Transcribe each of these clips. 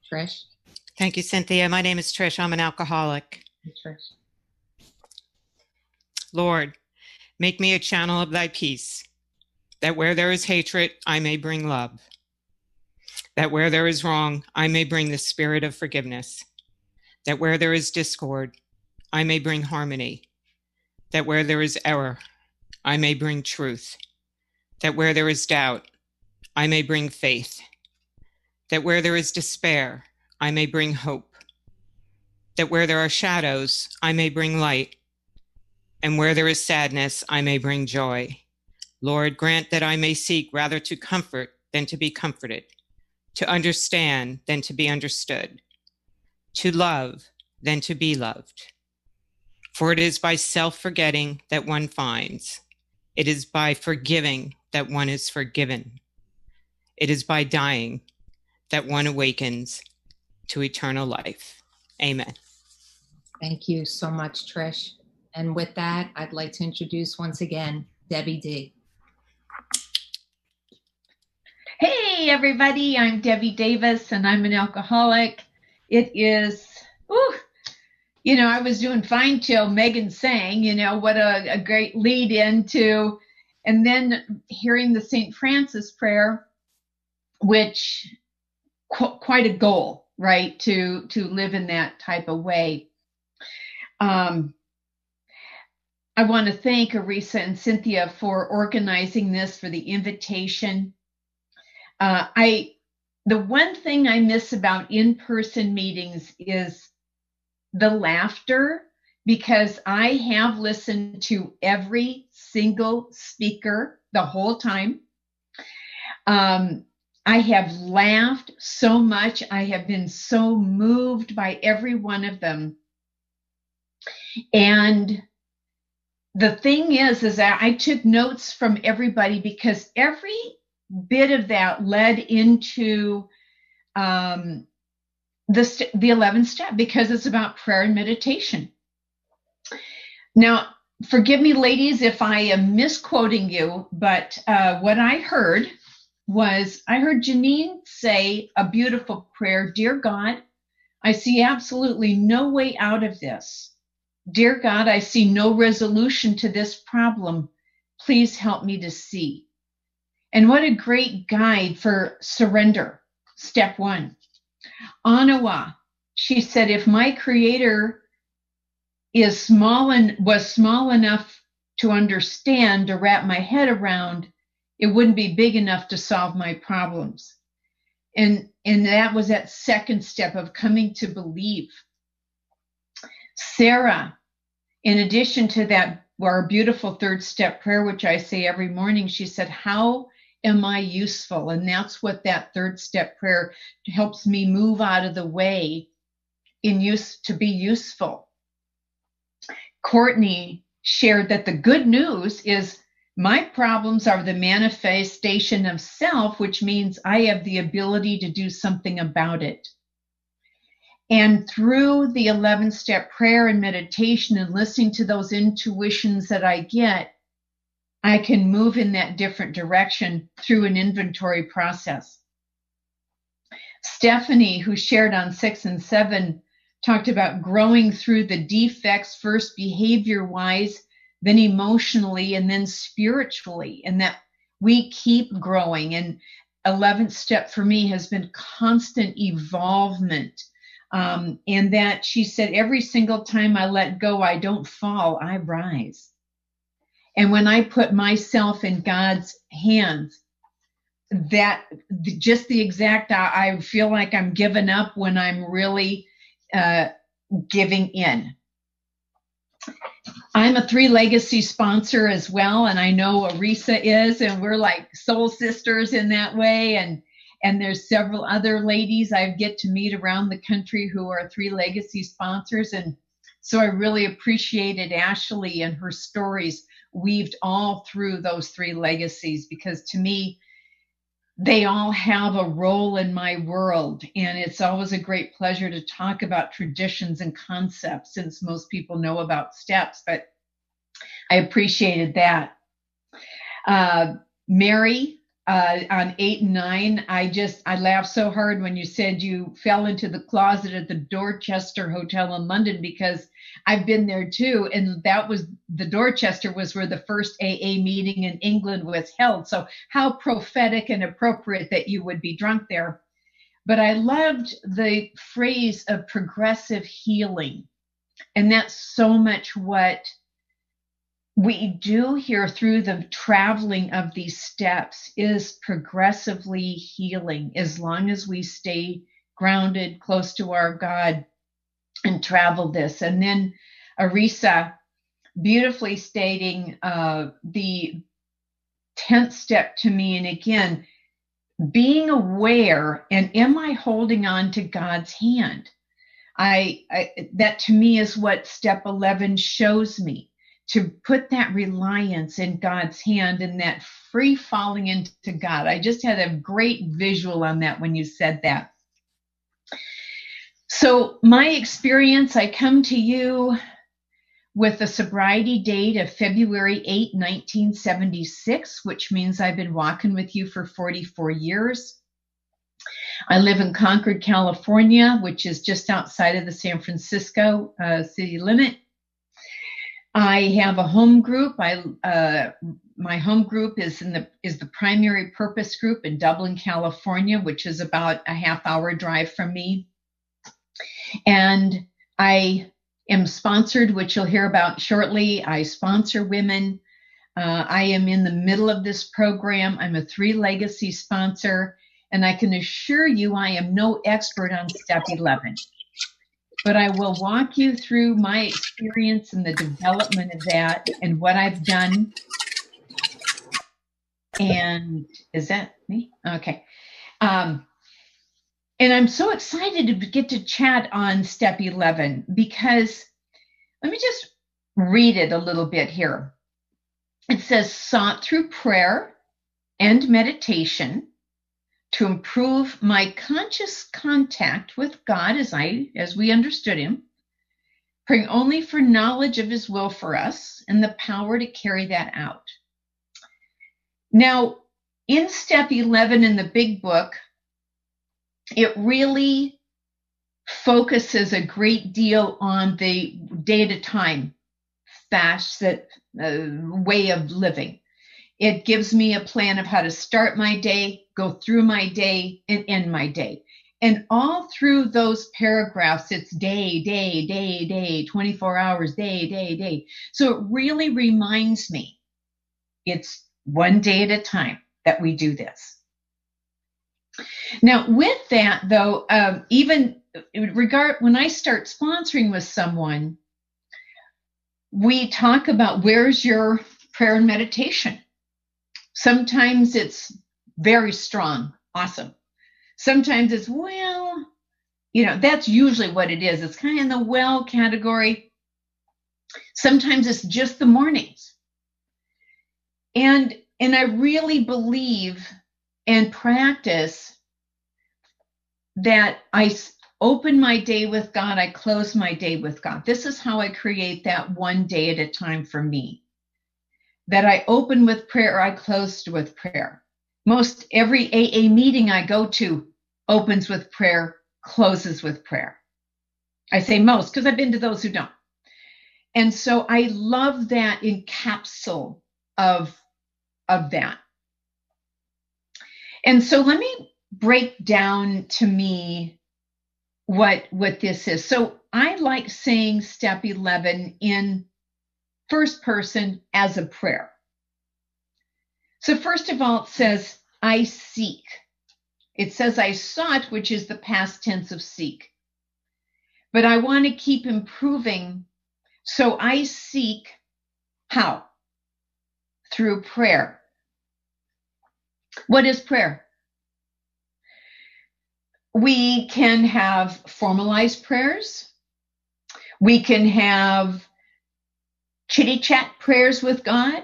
Trish? Thank you, Cynthia. My name is Trish. I'm an alcoholic. Trish. Lord, make me a channel of thy peace, that where there is hatred, I may bring love, that where there is wrong, I may bring the spirit of forgiveness, that where there is discord, I may bring harmony, that where there is error, I may bring truth, that where there is doubt, I may bring faith, that where there is despair, I may bring hope, that where there are shadows, I may bring light, and where there is sadness, I may bring joy. Lord, grant that I may seek rather to comfort than to be comforted, to understand than to be understood, to love than to be loved. For it is by self-forgetting that one finds. It is by forgiving that one is forgiven. It is by dying that one awakens to eternal life. Amen. Thank you so much, Trish. And with that, I'd like to introduce once again, Debbie D. Hey, everybody, I'm Debbie Davis, and I'm an alcoholic. It is, I was doing fine till Megan sang, what a great lead into, and then hearing the St. Francis prayer, which quite a goal, right, to live in that type of way. I want to thank Arisa and Cynthia for organizing this, for the invitation. The one thing I miss about in-person meetings is the laughter, because I have listened to every single speaker the whole time. I have laughed so much. I have been so moved by every one of them. And the thing is that I took notes from everybody, because every bit of that led into the 11th step, because it's about prayer and meditation. Now, forgive me, ladies, if I am misquoting you, but what I heard was, I heard Janine say a beautiful prayer. Dear God, I see absolutely no way out of this. Dear God, I see no resolution to this problem. Please help me to see. And what a great guide for surrender. Step 1. Anawa, she said, if my Creator was small enough to understand, to wrap my head around, it wouldn't be big enough to solve my problems. And that was that second step of coming to believe. Sarah, in addition to that, our beautiful third step prayer, which I say every morning, she said, how am I useful? And that's what that third step prayer helps me move out of the way to be useful. Courtney shared that the good news is my problems are the manifestation of self, which means I have the ability to do something about it. And through the 11th step prayer and meditation and listening to those intuitions that I get, I can move in that different direction through an inventory process. Stephanie, who shared on 6 and 7, talked about growing through the defects, first behavior-wise, then emotionally, and then spiritually, and that we keep growing. And 11th step for me has been constant evolvement. And that she said, every single time I let go, I don't fall, I rise. And when I put myself in God's hands, that just the exact, I feel like I'm giving up when I'm really giving in. I'm a 3 Legacy sponsor as well, and I know Arisa is, and we're like soul sisters in that way. And there's several other ladies I get to meet around the country who are 3 Legacy sponsors. And so I really appreciated Ashley and her stories weaved all through those 3 legacies, because to me, they all have a role in my world. And it's always a great pleasure to talk about traditions and concepts, since most people know about steps, but I appreciated that. Mary, on 8 and 9. I laughed so hard when you said you fell into the closet at the Dorchester Hotel in London, because I've been there too. And that was, the Dorchester was where the first AA meeting in England was held. So how prophetic and appropriate that you would be drunk there. But I loved the phrase of progressive healing. And that's so much what we do here through the traveling of these steps, is progressively healing, as long as we stay grounded close to our God and travel this. And then Arisa beautifully stating the 10th step to me. And again, being aware, and am I holding on to God's hand? That to me is what step 11 shows me, to put that reliance in God's hand and that free falling into God. I just had a great visual on that when you said that. So my experience, I come to you with a sobriety date of February 8, 1976, which means I've been walking with you for 44 years. I live in Concord, California, which is just outside of the San Francisco city limit. I have a home group. My home group is the Primary Purpose Group in Dublin, California, which is about a half-hour drive from me. And I am sponsored, which you'll hear about shortly. I sponsor women. I am in the middle of this program. I'm a 3 legacy sponsor, and I can assure you I am no expert on step 11. But I will walk you through my experience in the development of that and what I've done. And is that me? Okay. And I'm so excited to get to chat on step 11, because let me just read it a little bit here. It says, sought through prayer and meditation to improve my conscious contact with God as we understood him, praying only for knowledge of his will for us and the power to carry that out. Now, in step 11 in the big book, it really focuses a great deal on the day at a time facet way of living. It gives me a plan of how to start my day, go through my day, and end my day. And all through those paragraphs, it's day, day, day, day, 24 hours, day, day, day. So it really reminds me it's one day at a time that we do this. Now, with that, though, even when I start sponsoring with someone, we talk about, where's your prayer and meditation? Sometimes it's very strong, awesome. Sometimes it's, well, that's usually what it is. It's kind of in the well category. Sometimes it's just the mornings. And I really believe and practice that I open my day with God, I close my day with God. This is how I create that one day at a time for me. That I open with prayer, I close with prayer. Most every AA meeting I go to opens with prayer, closes with prayer. I say most because I've been to those who don't. And so I love that encapsule of that. And so let me break down to me what this is. So I like saying step 11 in first person as a prayer. So first of all, it says, I seek. It says I sought, which is the past tense of seek. But I want to keep improving. So I seek how? Through prayer. What is prayer? We can have formalized prayers. We can have chitty-chat prayers with God.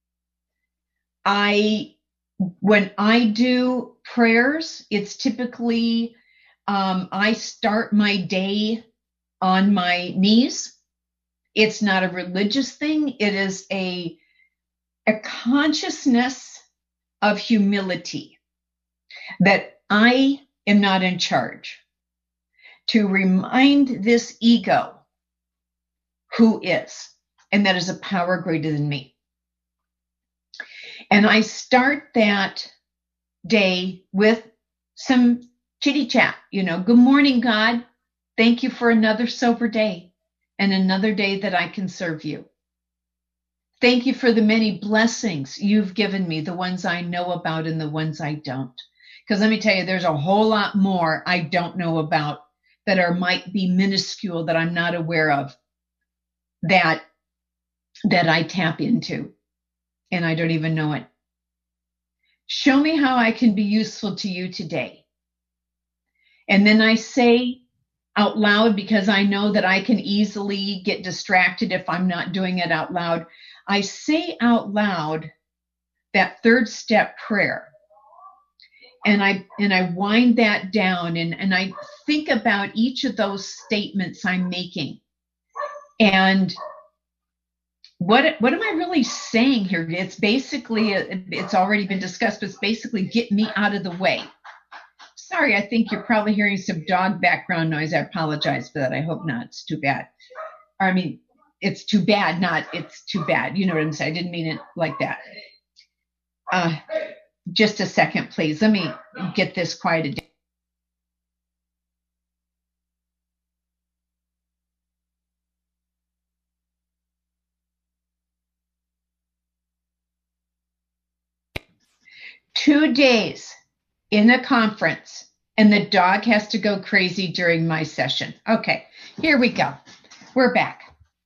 When I do prayers, it's typically I start my day on my knees. It's not a religious thing. It is a consciousness of humility, that I am not in charge, to remind this ego who is, and that is a power greater than me. And I start that day with some chitty chat, good morning, God. Thank you for another sober day and another day that I can serve you. Thank you for the many blessings you've given me, the ones I know about and the ones I don't. Because let me tell you, there's a whole lot more I don't know about that might be minuscule that I'm not aware of that I tap into, and I don't even know it. Show me how I can be useful to you today. And then I say out loud, because I know that I can easily get distracted if I'm not doing it out loud. I say out loud that third step prayer. And I wind that down and I think about each of those statements I'm making. And what am I really saying here? It's basically, it's already been discussed, but it's basically get me out of the way. Sorry, I think you're probably hearing some dog background noise. I apologize for that. I hope not. It's too bad. I mean, it's too bad, not it's too bad. You know what I'm saying? I didn't mean it like that. Just a second, please. Let me get this quieted down. Two days in a conference, and the dog has to go crazy during my session. Okay, here we go. We're back.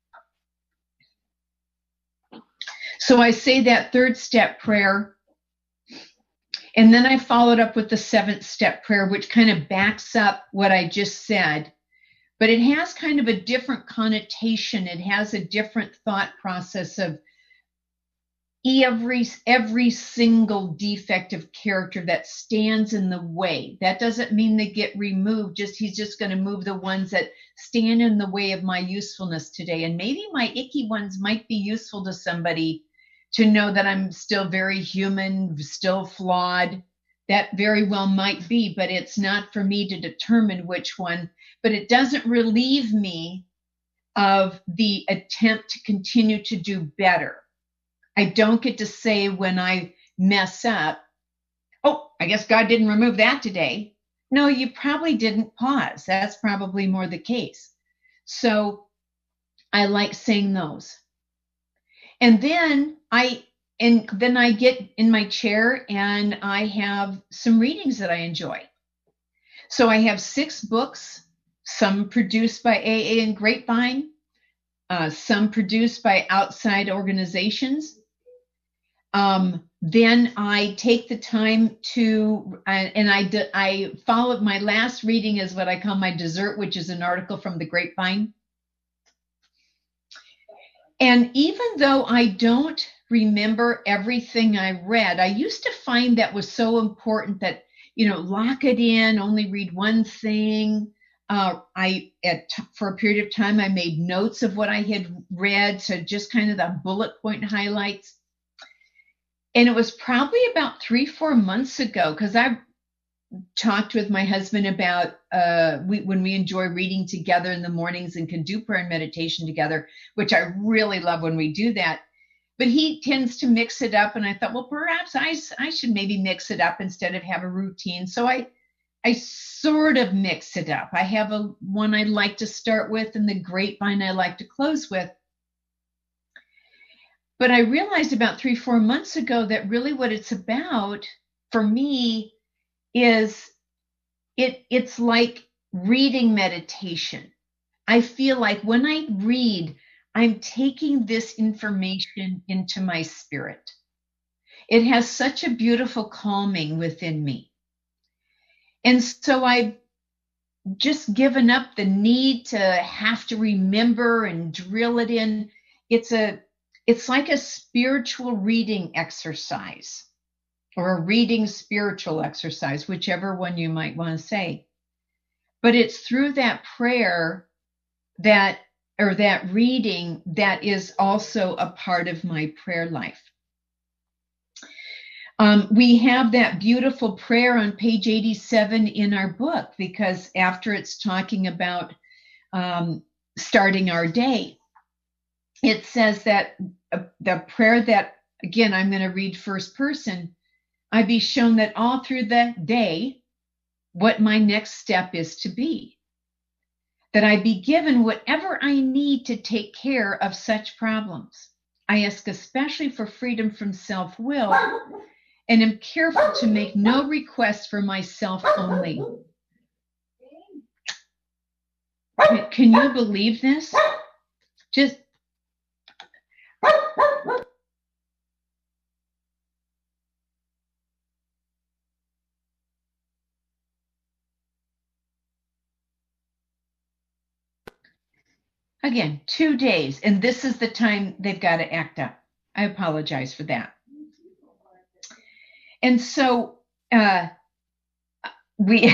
So I say that third step prayer, and then I followed up with the seventh step prayer, which kind of backs up what I just said, but it has kind of a different connotation. It has a different thought process of every single defect of character that stands in the way. That doesn't mean they get removed. He's just going to move the ones that stand in the way of my usefulness today. And maybe my icky ones might be useful to somebody to know that I'm still very human, still flawed. That very well might be, but it's not for me to determine which one. But it doesn't relieve me of the attempt to continue to do better. I don't get to say when I mess up, oh, I guess God didn't remove that today. No, you probably didn't pause. That's probably more the case. So I like saying those. And then I get in my chair and I have some readings that I enjoy. So I have 6 books, some produced by AA and Grapevine, some produced by outside organizations. Then I take the time to, and I follow. My last reading is what I call my dessert, which is an article from the Grapevine. And even though I don't remember everything I read, I used to find that was so important that, lock it in, only read one thing. For a period of time, I made notes of what I had read, so just kind of the bullet point highlights. And it was probably about 3-4 months ago, because I talked with my husband about when we enjoy reading together in the mornings and can do prayer and meditation together, which I really love when we do that. But he tends to mix it up, and I thought, well, perhaps I should maybe mix it up instead of have a routine. So I sort of mix it up. I have one I like to start with, and the Grapevine I like to close with. But I realized about 3-4 months ago that really what it's about for me is it's like reading meditation. I feel like when I read, I'm taking this information into my spirit. It has such a beautiful calming within me. And so I've just given up the need to have to remember and drill it in. It's like a spiritual reading exercise, or a reading spiritual exercise, whichever one you might want to say. But it's through that prayer that reading that is also a part of my prayer life. We have that beautiful prayer on page 87 in our book, because after it's talking about starting our day, it says that the prayer that, again, I'm going to read first person, I be shown that all through the day what my next step is to be, that I be given whatever I need to take care of such problems. I ask especially for freedom from self-will, and am careful to make no request for myself only. Can you believe this? Just again, 2 days, and this is the time they've got to act up. I apologize for that. And so we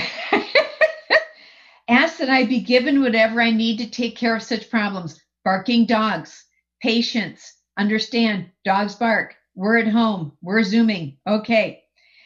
ask that I be given whatever I need to take care of such problems. Barking dogs, patience, understand, dogs bark, we're at home, we're Zooming, okay.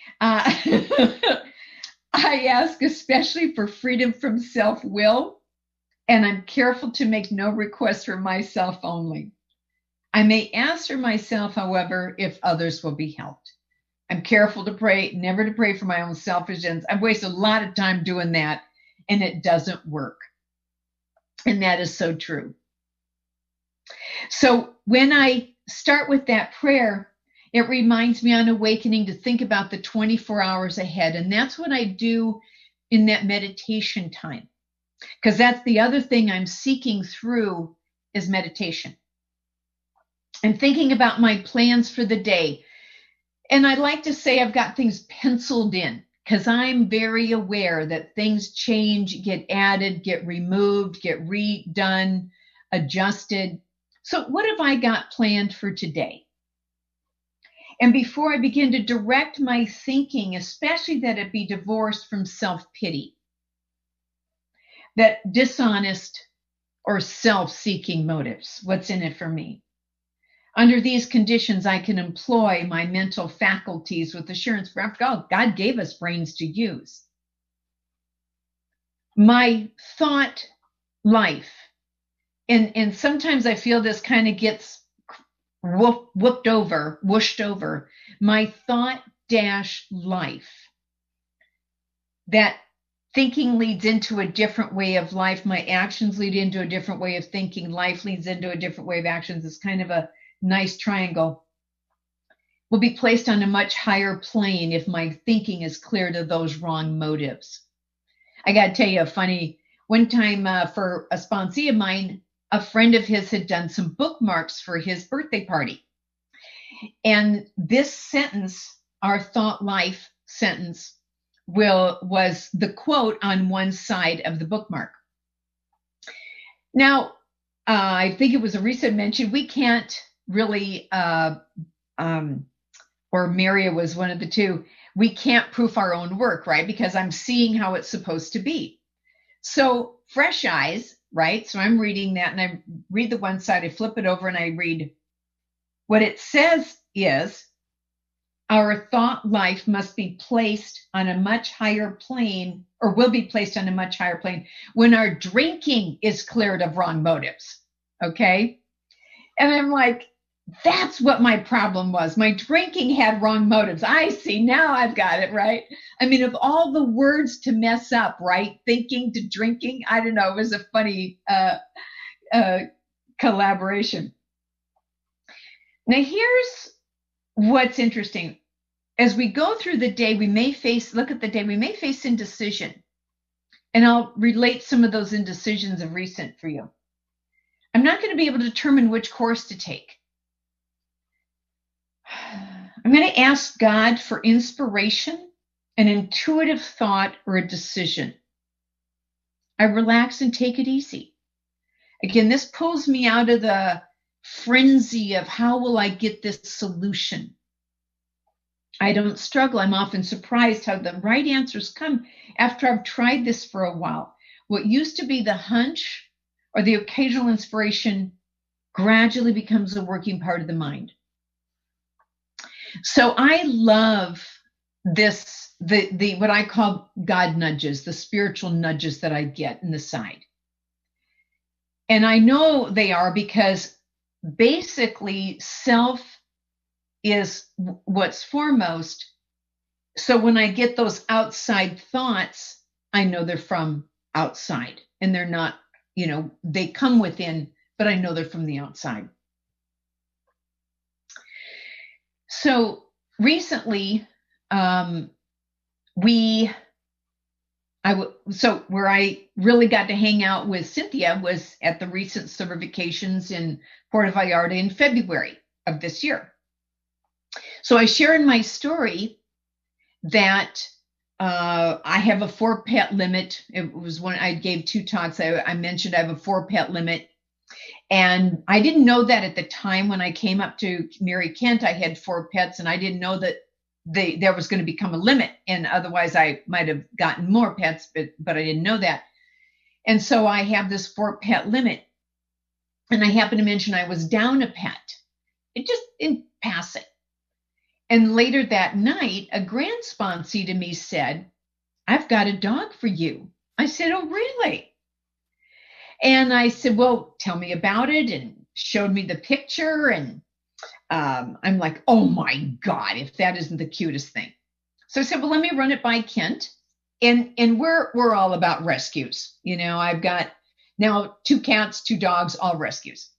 I ask especially for freedom from self-will, and I'm careful to make no request for myself only. I may ask for myself, however, if others will be helped. I'm careful to pray, never to pray for my own selfish ends. I've wasted a lot of time doing that, and it doesn't work. And that is so true. So when I start with that prayer, it reminds me on awakening to think about the 24 hours ahead. And that's what I do in that meditation time, because that's the other thing I'm seeking through is meditation. I'm thinking about my plans for the day. And I like to say I've got things penciled in, because I'm very aware that things change, get added, get removed, get redone, adjusted. So what have I got planned for today? And before I begin to direct my thinking, especially that it be divorced from self-pity, that dishonest or self-seeking motives, what's in it for me? Under these conditions, I can employ my mental faculties with assurance. For after all, God gave us brains to use. My thought life, and sometimes I feel this kind of gets whooshed over, my thought life. That thinking leads into a different way of life. My actions lead into a different way of thinking. Life leads into a different way of actions. It's kind of a nice triangle. Will be placed on a much higher plane if my thinking is clear to those wrong motives. I got to tell you a funny, one time for a sponsee of mine, a friend of his had done some bookmarks for his birthday party. And this sentence, our thought life sentence, was the quote on one side of the bookmark. Now, I think it was a recent mention, we can't really, or Maria was one of the two, we can't proof our own work, right? Because I'm seeing how it's supposed to be. So fresh eyes, right? So I'm reading that and I read the one side, I flip it over and I read what it says is, our thought life must be placed on a much higher plane, or will be placed on a much higher plane when our drinking is cleared of wrong motives. Okay. And I'm like, that's what my problem was. My drinking had wrong motives. I see. Now I've got it, right? I mean, of all the words to mess up, right? Thinking to drinking, I don't know. It was a funny collaboration. Now, here's what's interesting. As we go through the day, we may face indecision. And I'll relate some of those indecisions of recent for you. I'm not going to be able to determine which course to take. I'm going to ask God for inspiration, an intuitive thought, or a decision. I relax and take it easy. Again, this pulls me out of the frenzy of how will I get this solution. I don't struggle. I'm often surprised how the right answers come after I've tried this for a while. What used to be the hunch or the occasional inspiration gradually becomes a working part of the mind. So I love this, the what I call God nudges, the spiritual nudges that I get in the side. And I know they are because basically self is what's foremost. So when I get those outside thoughts, I know they're from outside and they're not, they come within, but I know they're from the outside. So recently, where I really got to hang out with Cynthia was at the recent certifications in Puerto Vallarta in February of this year. So I share in my story that I have a 4-pet limit. It was when I gave 2 talks. I mentioned I have a 4-pet limit. And I didn't know that at the time when I came up to Mary Kent, I had 4 pets, and I didn't know that there was going to become a limit. And otherwise I might have gotten more pets, but I didn't know that. And so I have this 4-pet limit. And I happened to mention I was down a pet. It just in passing. And later that night, a grand sponsee to me said, "I've got a dog for you." I said, "Oh, really?" And I said, "Well, tell me about it," and showed me the picture. And I'm like, "Oh my God, if that isn't the cutest thing." So I said, "Well, let me run it by Kent." And we're all about rescues. I've got now 2 cats, 2 dogs, all rescues.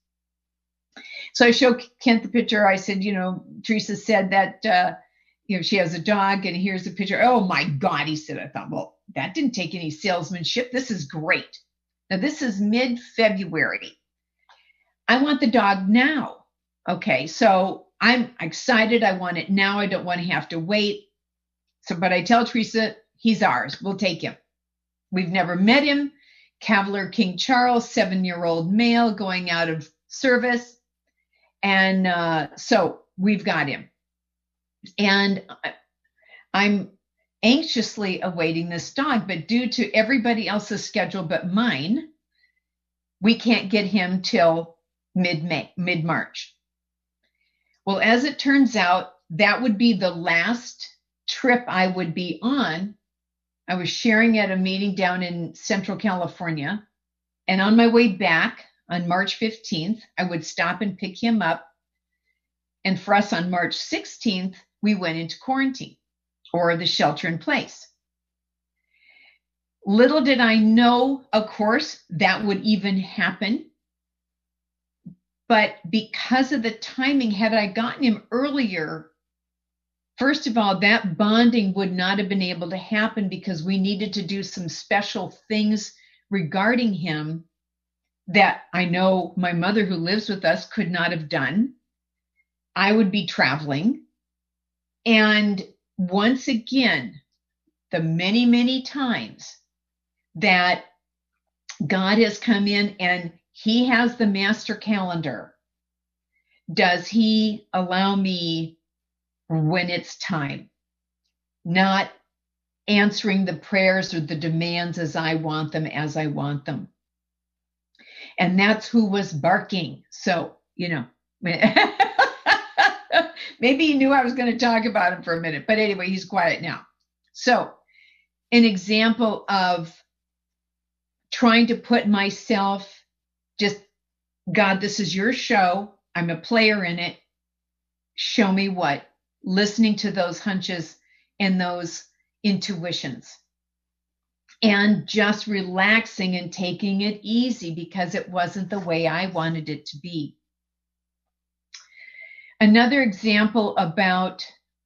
So I showed Kent the picture. I said, Teresa said that, she has a dog, and here's the picture. "Oh my God," he said. I thought, well, that didn't take any salesmanship. This is great. Now, this is mid-February. I want the dog now. Okay, so I'm excited. I want it now. I don't want to have to wait. But I tell Teresa, he's ours. We'll take him. We've never met him. Cavalier King Charles, 7-year-old male going out of service. And so we've got him. And I'm anxiously awaiting this dog, but due to everybody else's schedule but mine, we can't get him till mid-March. Well, as it turns out, that would be the last trip I would be on. I was sharing at a meeting down in Central California, and on my way back on March 15th, I would stop and pick him up. And for us on March 16th, we went into quarantine, or the shelter in place. Little did I know, of course, that would even happen. But because of the timing, had I gotten him earlier, first of all, that bonding would not have been able to happen because we needed to do some special things regarding him that I know my mother, who lives with us, could not have done. I would be traveling. And once again, the many, many times that God has come in and he has the master calendar, does he allow me when it's time, not answering the prayers or the demands as I want them. And that's who was barking. So, maybe he knew I was going to talk about him for a minute, but anyway, he's quiet now. So an example of trying to put myself, just, God, this is your show. I'm a player in it. Show me what? Listening to those hunches and those intuitions. And just relaxing and taking it easy because it wasn't the way I wanted it to be. Another example about,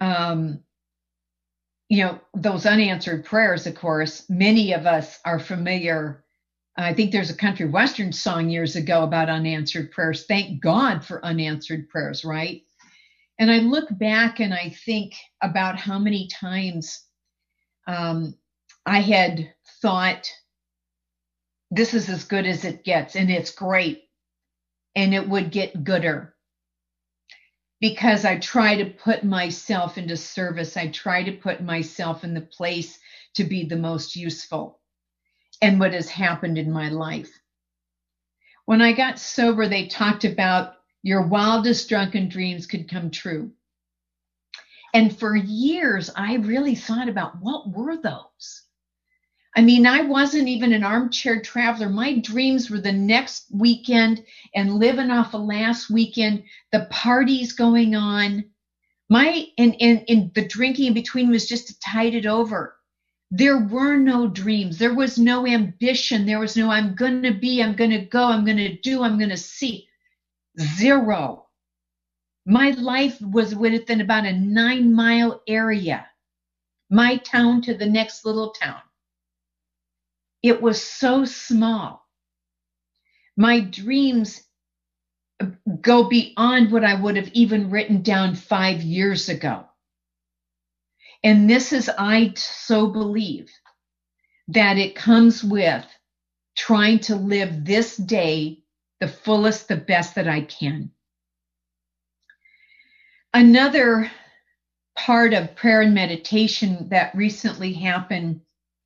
those unanswered prayers, of course, many of us are familiar. I think there's a country western song years ago about unanswered prayers. Thank God for unanswered prayers, right? And I look back and I think about how many times I had thought, this is as good as it gets, and it's great, and it would get gooder. Because I try to put myself into service. I try to put myself in the place to be the most useful. And what has happened in my life. When I got sober, they talked about your wildest drunken dreams could come true. And for years, I really thought about what were those? I mean, I wasn't even an armchair traveler. My dreams were the next weekend and living off of last weekend, the parties going on. And the drinking in between was just to tide it over. There were no dreams. There was no ambition. There was no, I'm going to be, I'm going to go, I'm going to do, I'm going to see. Zero. My life was within about a 9-mile area, my town to the next little town. It was so small. My dreams go beyond what I would have even written down 5 years ago. And this is, I so believe, that it comes with trying to live this day the fullest, the best that I can. Another part of prayer and meditation that recently happened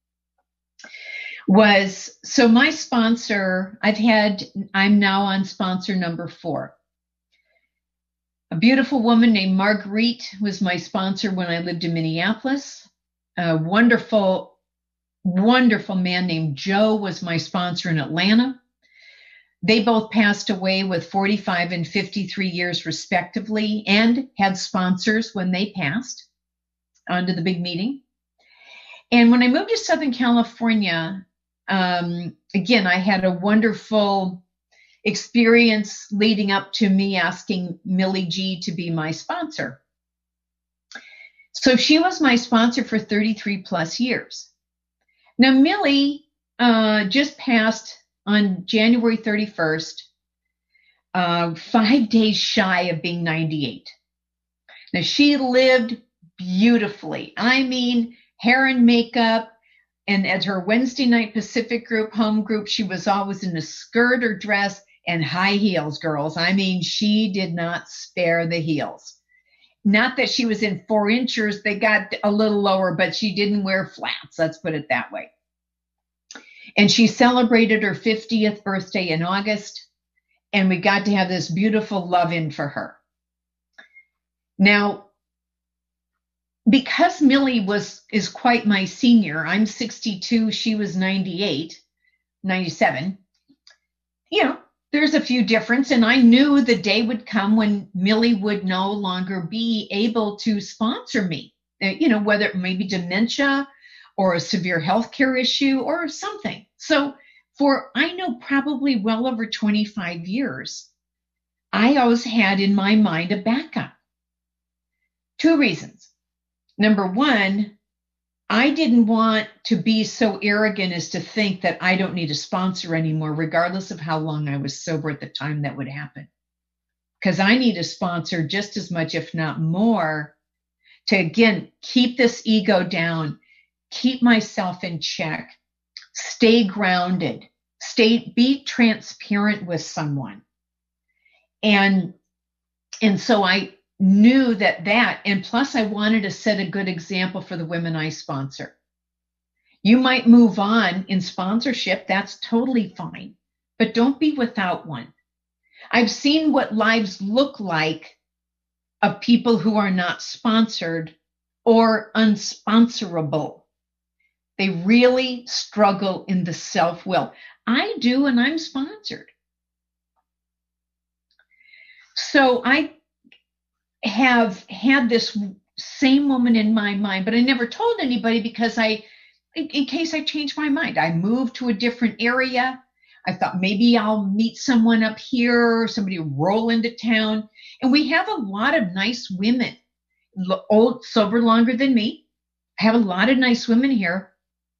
was, so my sponsor, I'm now on sponsor number 4. A beautiful woman named Marguerite was my sponsor when I lived in Minneapolis. A wonderful, wonderful man named Joe was my sponsor in Atlanta. They both passed away with 45 and 53 years respectively, and had sponsors when they passed onto the big meeting. And when I moved to Southern California, again, I had a wonderful experience leading up to me asking Millie G to be my sponsor. So she was my sponsor for 33 plus years. Now, Millie just passed on January 31st, 5 days shy of being 98. Now, she lived beautifully. I mean, hair and makeup. And at her Wednesday night Pacific group, home group, she was always in a skirt or dress and high heels, girls. I mean, she did not spare the heels. Not that she was in 4 inches. They got a little lower, but she didn't wear flats. Let's put it that way. And she celebrated her 50th birthday in August. And we got to have this beautiful love-in for her. Now, because Millie is quite my senior, I'm 62, she was 97. You know, there's a few difference, and I knew the day would come when Millie would no longer be able to sponsor me. You know, whether it may be dementia or a severe healthcare issue or something. So for, I know, probably well over 25 years, I always had in my mind a backup. 2 reasons. Number one, I didn't want to be so arrogant as to think that I don't need a sponsor anymore, regardless of how long I was sober at the time that would happen. Because I need a sponsor just as much, if not more, to, again, keep this ego down, keep myself in check, stay grounded, be transparent with someone. And so I knew that, and plus I wanted to set a good example for the women I sponsor. You might move on in sponsorship, that's totally fine, but don't be without one. I've seen what lives look like of people who are not sponsored or unsponsorable. They really struggle in the self-will. I do, and I'm sponsored. So I have had this same woman in my mind, but I never told anybody because in case I changed my mind. I moved to a different area. I thought maybe I'll meet someone up here, or somebody roll into town. And we have a lot of nice women, old, sober longer than me. I have a lot of nice women here.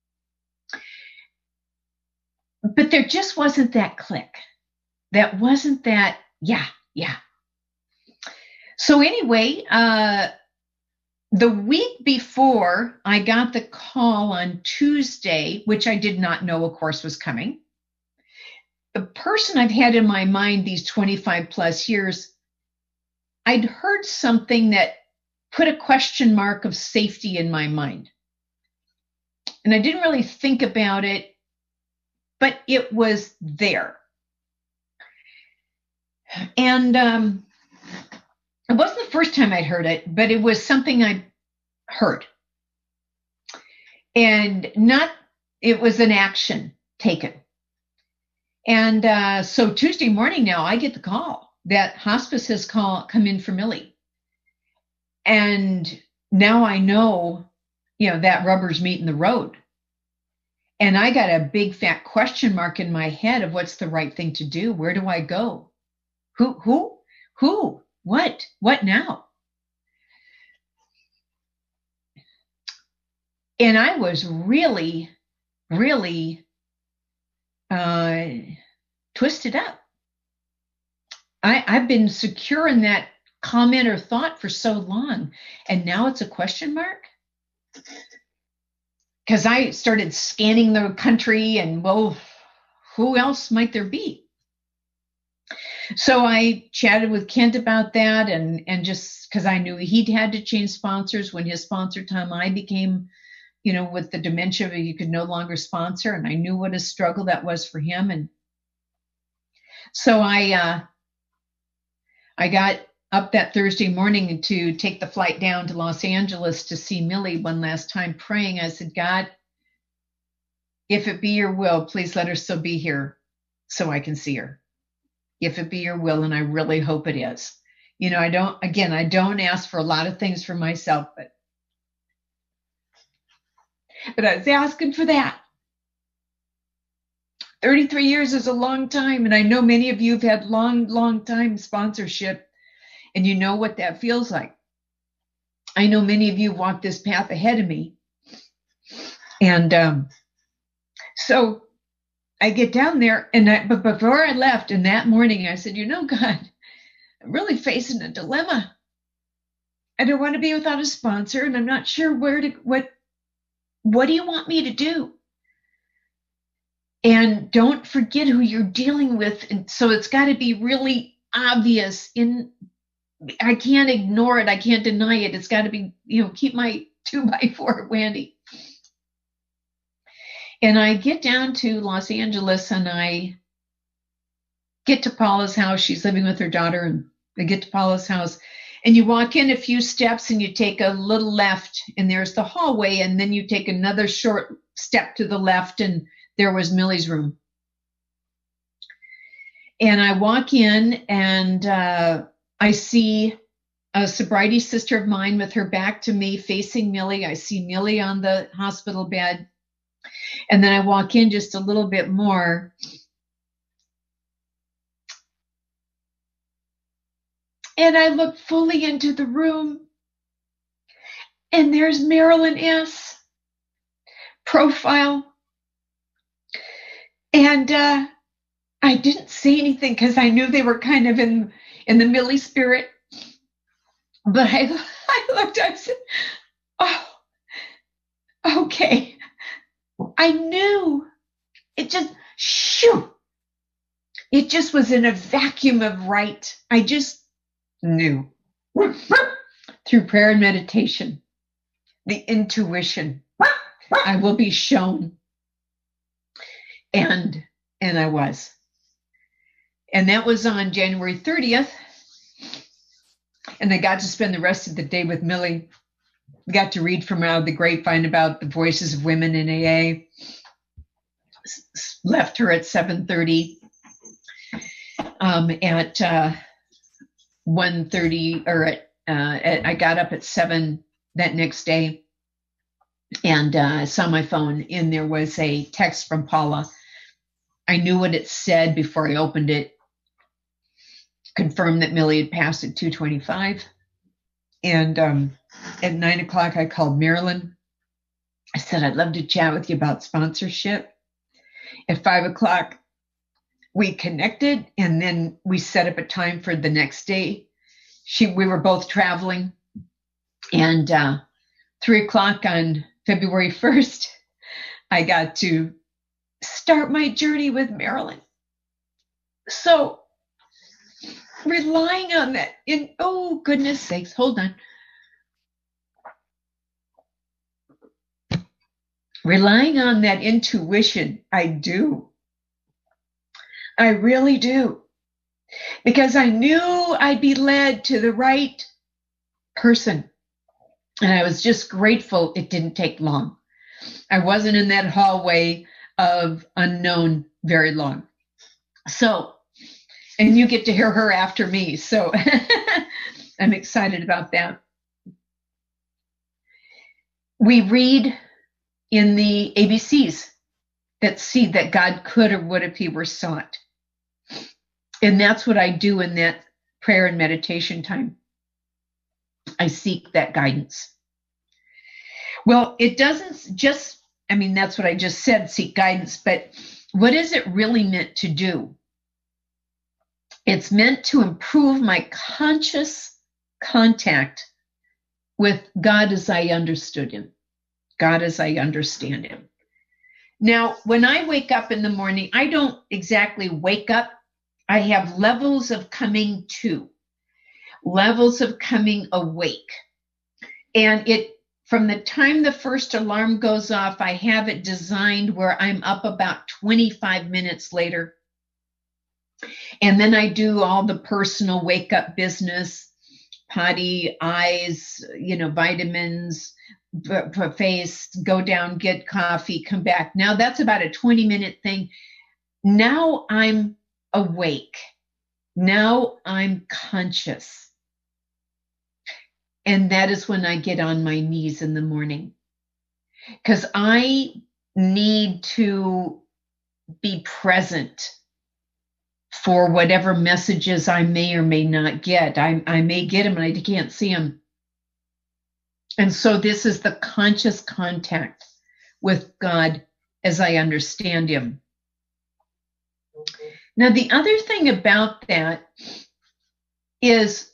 But there just wasn't that click. That wasn't that, yeah. So anyway, the week before I got the call on Tuesday, which I did not know, of course, was coming, the person I've had in my mind these 25 plus years, I'd heard something that put a question mark of safety in my mind. And I didn't really think about it, but it was there. And it wasn't the first time I'd heard it, but it was something I heard. And it was an action taken. And so Tuesday morning now, I get the call that hospice has come in for Millie. And now I know, that rubber's meeting the road. And I got a big fat question mark in my head of what's the right thing to do. Where do I go? Who, what now? And I was really, really twisted up. I've been secure in that comment or thought for so long, and now it's a question mark. Because I started scanning the country and, well, who else might there be? So I chatted with Kent about that, and just because I knew he'd had to change sponsors when his sponsor Tom I became, with the dementia, you could no longer sponsor, and I knew what a struggle that was for him. And so I got up that Thursday morning to take the flight down to Los Angeles to see Millie one last time, praying. I said, God, if it be your will, please let her still be here so I can see her. If it be your will, and I really hope it is. I don't ask for a lot of things for myself, but I was asking for that. 33 years is a long time, and I know many of you have had long time sponsorship, and you know what that feels like. I know many of you walked this path ahead of me. And so I get down there, but before I left, and that morning I said, God, I'm really facing a dilemma. I don't want to be without a sponsor, and I'm not sure what do you want me to do? And don't forget who you're dealing with. And so it's got to be really obvious. I can't ignore it. I can't deny it. It's got to be, keep my 2x4 handy. And I get down to Los Angeles, and I get to Paula's house. She's living with her daughter, and I get to Paula's house. And you walk in a few steps, and you take a little left, and there's the hallway. And then you take another short step to the left, and there was Millie's room. And I walk in, and I see a sobriety sister of mine with her back to me, facing Millie. I see Millie on the hospital bed. And then I walk in just a little bit more. And I look fully into the room. And there's Marilyn S. profile. And I didn't say anything because I knew they were kind of in the Millie spirit. But I looked, I said, oh, okay. I knew. It just, shoo. It just was in a vacuum of right. I just knew. Through prayer and meditation, the intuition, I will be shown. And I was. And that was on January 30th. And I got to spend the rest of the day with Millie. Got to read from out of the grapevine about the voices of women in AA. Left her at 7:30. At 1:30, or I got up at 7 that next day, and I saw my phone, and there was a text from Paula. I knew what it said before I opened it. Confirmed that Millie had passed at 2:25. And at 9 o'clock, I called Marilyn. I said, I'd love to chat with you about sponsorship. At 5 o'clock, we connected, and then we set up a time for the next day. We were both traveling. And 3 o'clock on February 1st, I got to start my journey with Marilyn. So relying on that, oh, goodness sakes, hold on. Relying on that intuition, I do. I really do. because I knew I'd be led to the right person. And I was just grateful it didn't take long. I wasn't in that hallway of unknown very long. So, and you get to hear her after me. So I'm excited about that. We read in the ABCs that see that God could or would if he were sought. And that's what I do in that prayer and meditation time. I seek that guidance. Well, it doesn't just, that's what I just said, seek guidance, but what is it really meant to do? It's meant to improve my conscious contact with God as I understood him, God as I understand him. Now, when I wake up in the morning, I don't exactly wake up. I have levels of coming to, levels of coming awake. And from the time the first alarm goes off, I have it designed where I'm up about 25 minutes later. And then I do all the personal wake up business, potty, eyes, vitamins, face, go down, get coffee, come back. Now that's about a 20-minute thing. Now I'm awake. Now I'm conscious. And that is when I get on my knees in the morning, because I need to be present for whatever messages I may or may not get. I may get them and I can't see them. And so this is the conscious contact with God as I understand him. Now, the other thing about that is,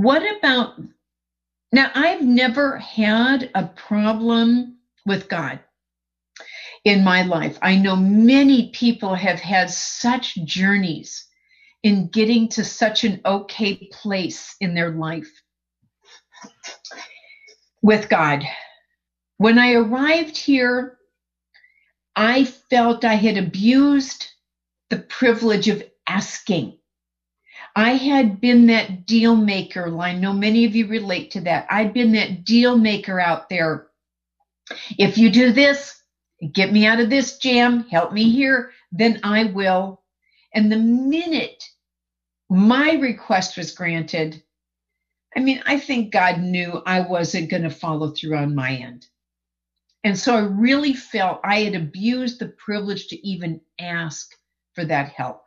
now I've never had a problem with God in my life. I know many people have had such journeys in getting to such an okay place in their life with God. When I arrived here, I felt I had abused the privilege of asking. I had been that deal maker. I know many of you relate to that. I'd been that deal maker out there. If you do this, get me out of this jam, help me here, then I will. And the minute my request was granted, I think God knew I wasn't going to follow through on my end. And so I really felt I had abused the privilege to even ask for that help.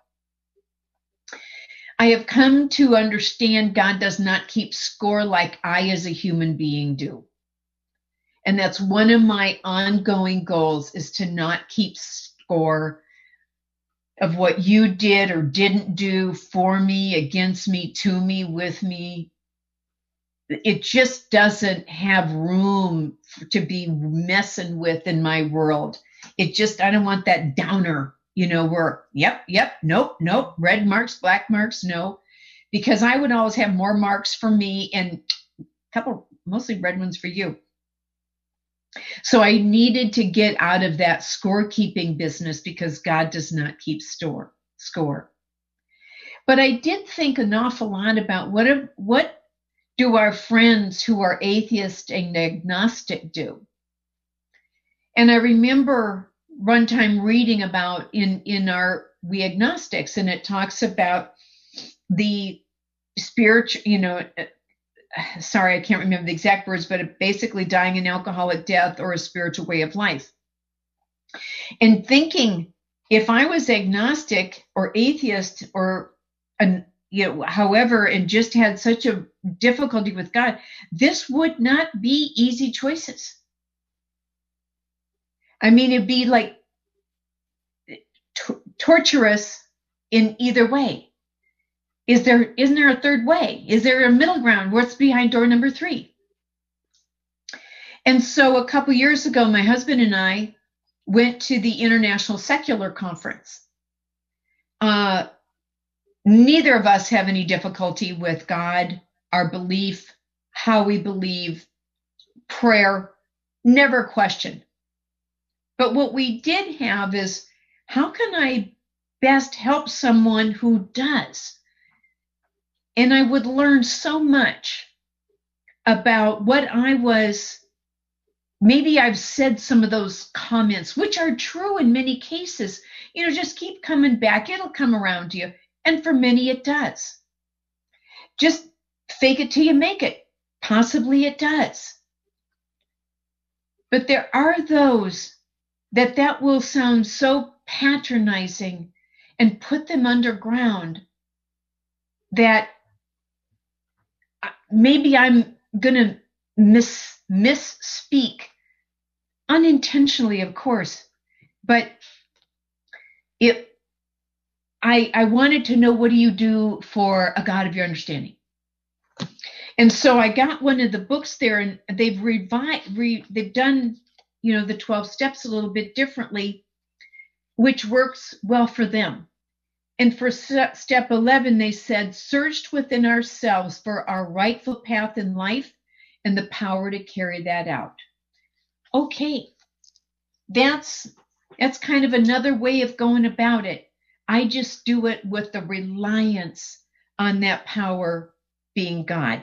I have come to understand God does not keep score like I as a human being do. And that's one of my ongoing goals, is to not keep score of what you did or didn't do for me, against me, to me, with me. It just doesn't have room to be messing with in my world. I don't want that downer, where, yep, nope, red marks, black marks, no. Because I would always have more marks for me and a couple, mostly red ones for you. So I needed to get out of that scorekeeping business, because God does not keep score. But I did think an awful lot about what do our friends who are atheist and agnostic do? And I remember one time reading about in our We Agnostics, and it talks about the spiritual, sorry, I can't remember the exact words, but basically dying an alcoholic death or a spiritual way of life. And thinking, if I was agnostic or atheist or however, and just had such a difficulty with God, this would not be easy choices. It'd be like torturous in either way. Isn't there a third way? Is there a middle ground? What's behind door number 3? And so a couple years ago, my husband and I went to the International Secular Conference. Neither of us have any difficulty with God, our belief, how we believe, prayer, never questioned. But what we did have is, how can I best help someone who does? And I would learn so much about what I was. Maybe I've said some of those comments, which are true in many cases. Just keep coming back. It'll come around to you. And for many, it does. Just fake it till you make it. Possibly it does. But there are those that will sound so patronizing and put them underground that maybe I'm going to misspeak unintentionally, of course, but I wanted to know, what do you do for a God of your understanding? And so I got one of the books there, and they've they've done, the 12 steps a little bit differently, which works well for them. And for step 11, they said, searched within ourselves for our rightful path in life and the power to carry that out. Okay, that's kind of another way of going about it. I just do it with the reliance on that power being God.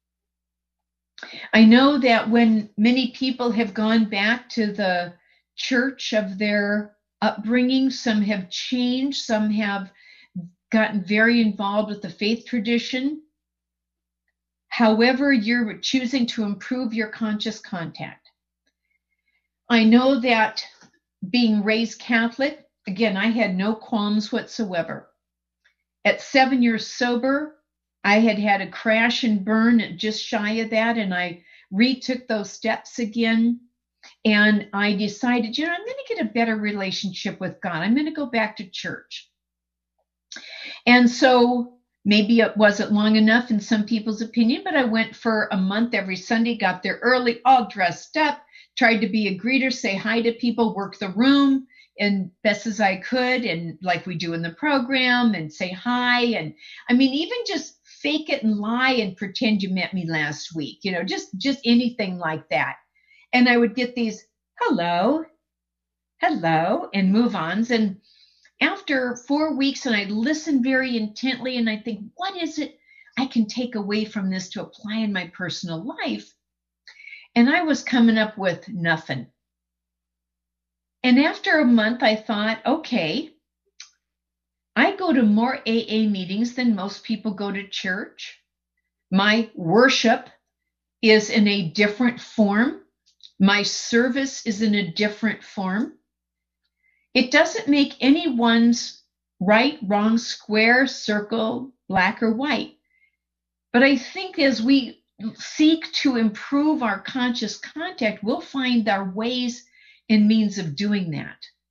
I know that when many people have gone back to the church of their upbringing, some have changed, some have gotten very involved with the faith tradition. However, you're choosing to improve your conscious contact. I know that being raised Catholic, again, I had no qualms whatsoever. At 7 years sober, I had a crash and burn at just shy of that, and I retook those steps again. And I decided, I'm going to get a better relationship with God. I'm going to go back to church. And so maybe it wasn't long enough in some people's opinion, but I went for a month every Sunday, got there early, all dressed up, tried to be a greeter, say hi to people, work the room and best as I could, and like we do in the program, and say hi. And I mean, even just fake it and lie and pretend you met me last week, just anything like that. And I would get these hello, and move-ons. And after 4 weeks, and I listened very intently, and I think, what is it I can take away from this to apply in my personal life? And I was coming up with nothing. And after a month, I thought, okay, I go to more AA meetings than most people go to church. My worship is in a different form. My service is in a different form. It doesn't make anyone's right, wrong, square, circle, black or white. But I think as we seek to improve our conscious contact, we'll find our ways and means of doing that.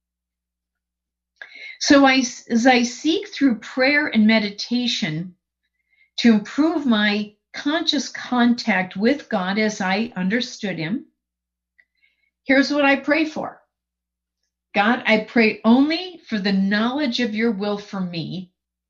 So as I seek through prayer and meditation to improve my conscious contact with God as I understood him, here's what I pray for. God, I pray only for the knowledge of your will for me,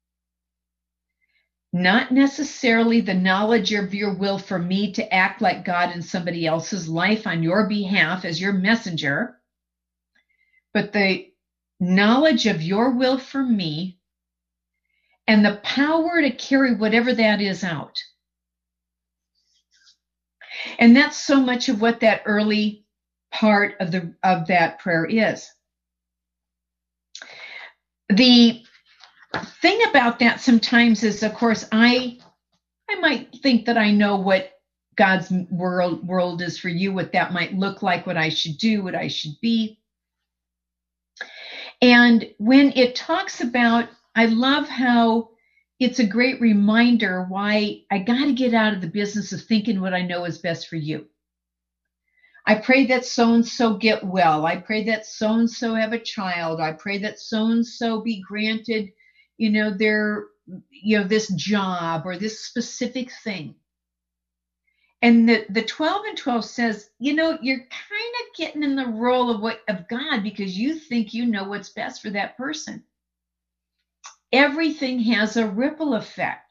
not necessarily the knowledge of your will for me to act like God in somebody else's life on your behalf as your messenger, but the knowledge of your will for me and the power to carry whatever that is out. And that's so much of what that early part of that prayer is. The thing about that sometimes is, of course, I might think that I know what God's world is for you, what that might look like, what I should do, what I should be. And when it talks about, I love how it's a great reminder why I got to get out of the business of thinking what I know is best for you. I pray that so-and-so get well. I pray that so-and-so have a child. I pray that so-and-so be granted, this job or this specific thing. And the 12 and 12 says, you're kind of getting in the role of God because you think you know what's best for that person. Everything has a ripple effect.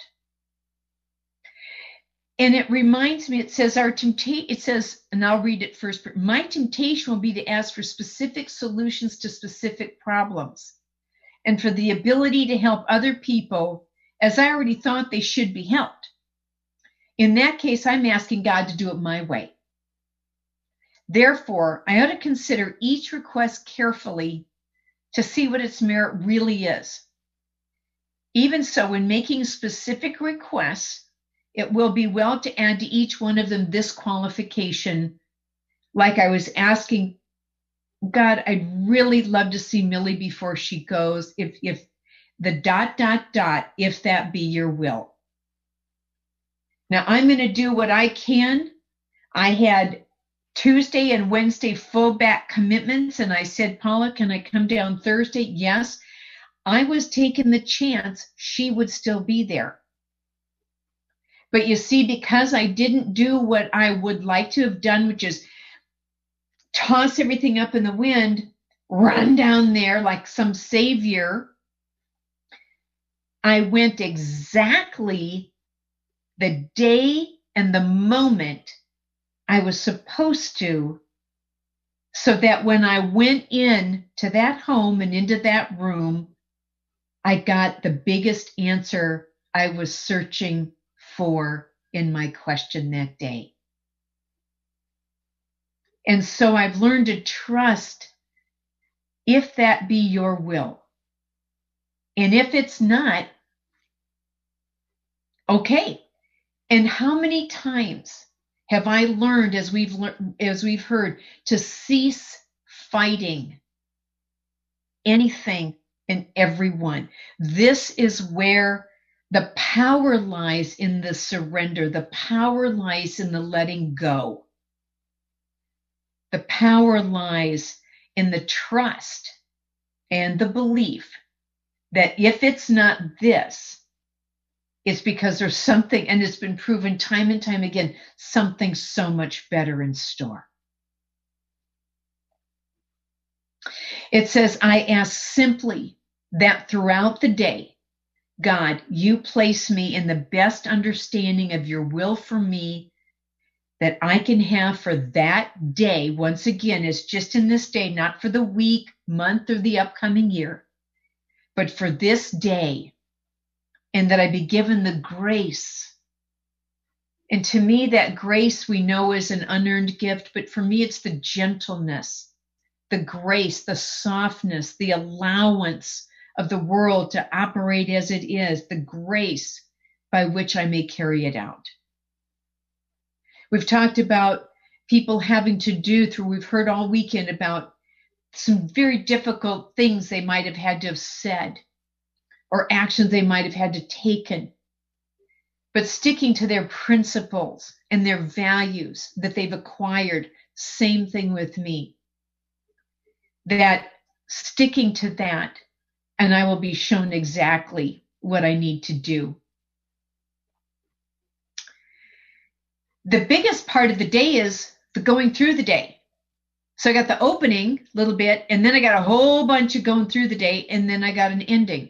And it reminds me, it says, and I'll read it first, my temptation will be to ask for specific solutions to specific problems and for the ability to help other people as I already thought they should be helped. In that case, I'm asking God to do it my way. Therefore, I ought to consider each request carefully to see what its merit really is. Even so, when making specific requests, it will be well to add to each one of them this qualification, like I was asking God, I'd really love to see Millie before she goes, if the ... if that be your will. Now, I'm going to do what I can. I had Tuesday and Wednesday full back commitments, and I said, Paula, can I come down Thursday? Yes. I was taking the chance she would still be there. But you see, because I didn't do what I would like to have done, which is toss everything up in the wind, run down there like some savior, I went exactly the day and the moment I was supposed to, so that when I went in to that home and into that room, I got the biggest answer I was searching for in my question that day. And so I've learned to trust, if that be your will. And if it's not, okay. And how many times have I learned, as we've heard, to cease fighting anything and everyone? This is where the power lies, in the surrender. The power lies in the letting go. The power lies in the trust and the belief that if it's not this, it's because there's something, and it's been proven time and time again, something so much better in store. It says, I ask simply that throughout the day, God, you place me in the best understanding of your will for me that I can have for that day. Once again, it's just in this day, not for the week, month, or the upcoming year, but for this day, and that I be given the grace. And to me, that grace we know is an unearned gift, but for me, it's the gentleness, the grace, the softness, the allowance of the world to operate as it is, the grace by which I may carry it out. We've talked about people having to do through, we've heard all weekend about some very difficult things they might have had to have said, or actions they might have had to taken, but sticking to their principles and their values that they've acquired. Same thing with me. That sticking to that, and I will be shown exactly what I need to do. The biggest part of the day is the going through the day. So I got the opening a little bit, and then I got a whole bunch of going through the day, and then I got an ending.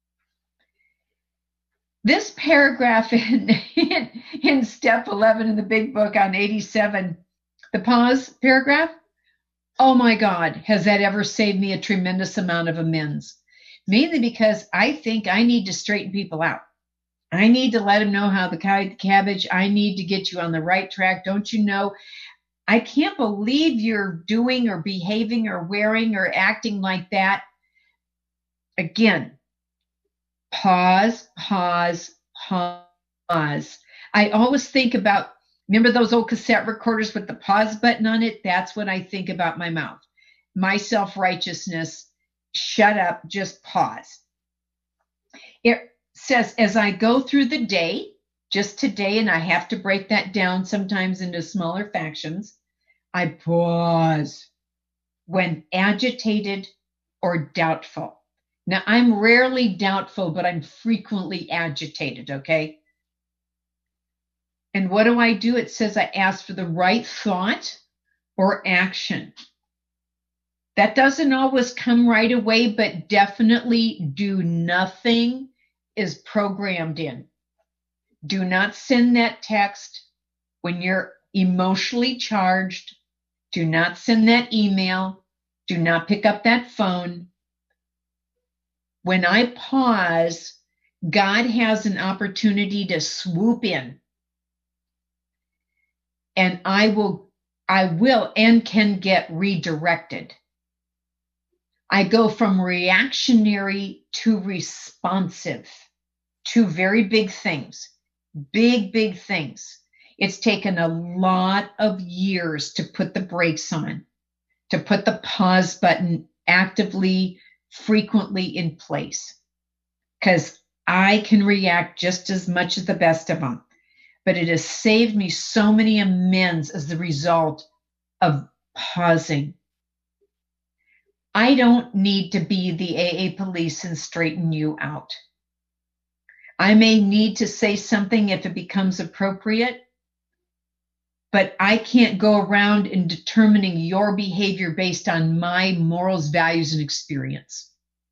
This paragraph in step 11 in the big book on 87, the pause paragraph, oh my God, has that ever saved me a tremendous amount of amends? Mainly because I think I need to straighten people out. I need to let them know how the cabbage, I need to get you on the right track. Don't you know? I can't believe you're doing or behaving or wearing or acting like that. Again, pause, pause, pause. I always think about, remember those old cassette recorders with the pause button on it? That's what I think about my mouth. My self-righteousness, shut up, just pause. It says, as I go through the day, just today, and I have to break that down sometimes into smaller factions, I pause when agitated or doubtful. Now, I'm rarely doubtful, but I'm frequently agitated, okay? And what do? It says I ask for the right thought or action. That doesn't always come right away, but definitely do nothing is programmed in. Do not send that text when you're emotionally charged. Do not send that email. Do not pick up that phone. When I pause, God has an opportunity to swoop in, and I will and can get redirected. I go from reactionary to responsive. Two very big things, big things. It's taken a lot of years to put the brakes on, to put the pause button actively, frequently in place, because I can react just as much as the best of them. But it has saved me so many amends as the result of pausing. I don't need to be the AA police and straighten you out. I may need to say something if it becomes appropriate, but I can't go around in determining your behavior based on my morals, values, and experience.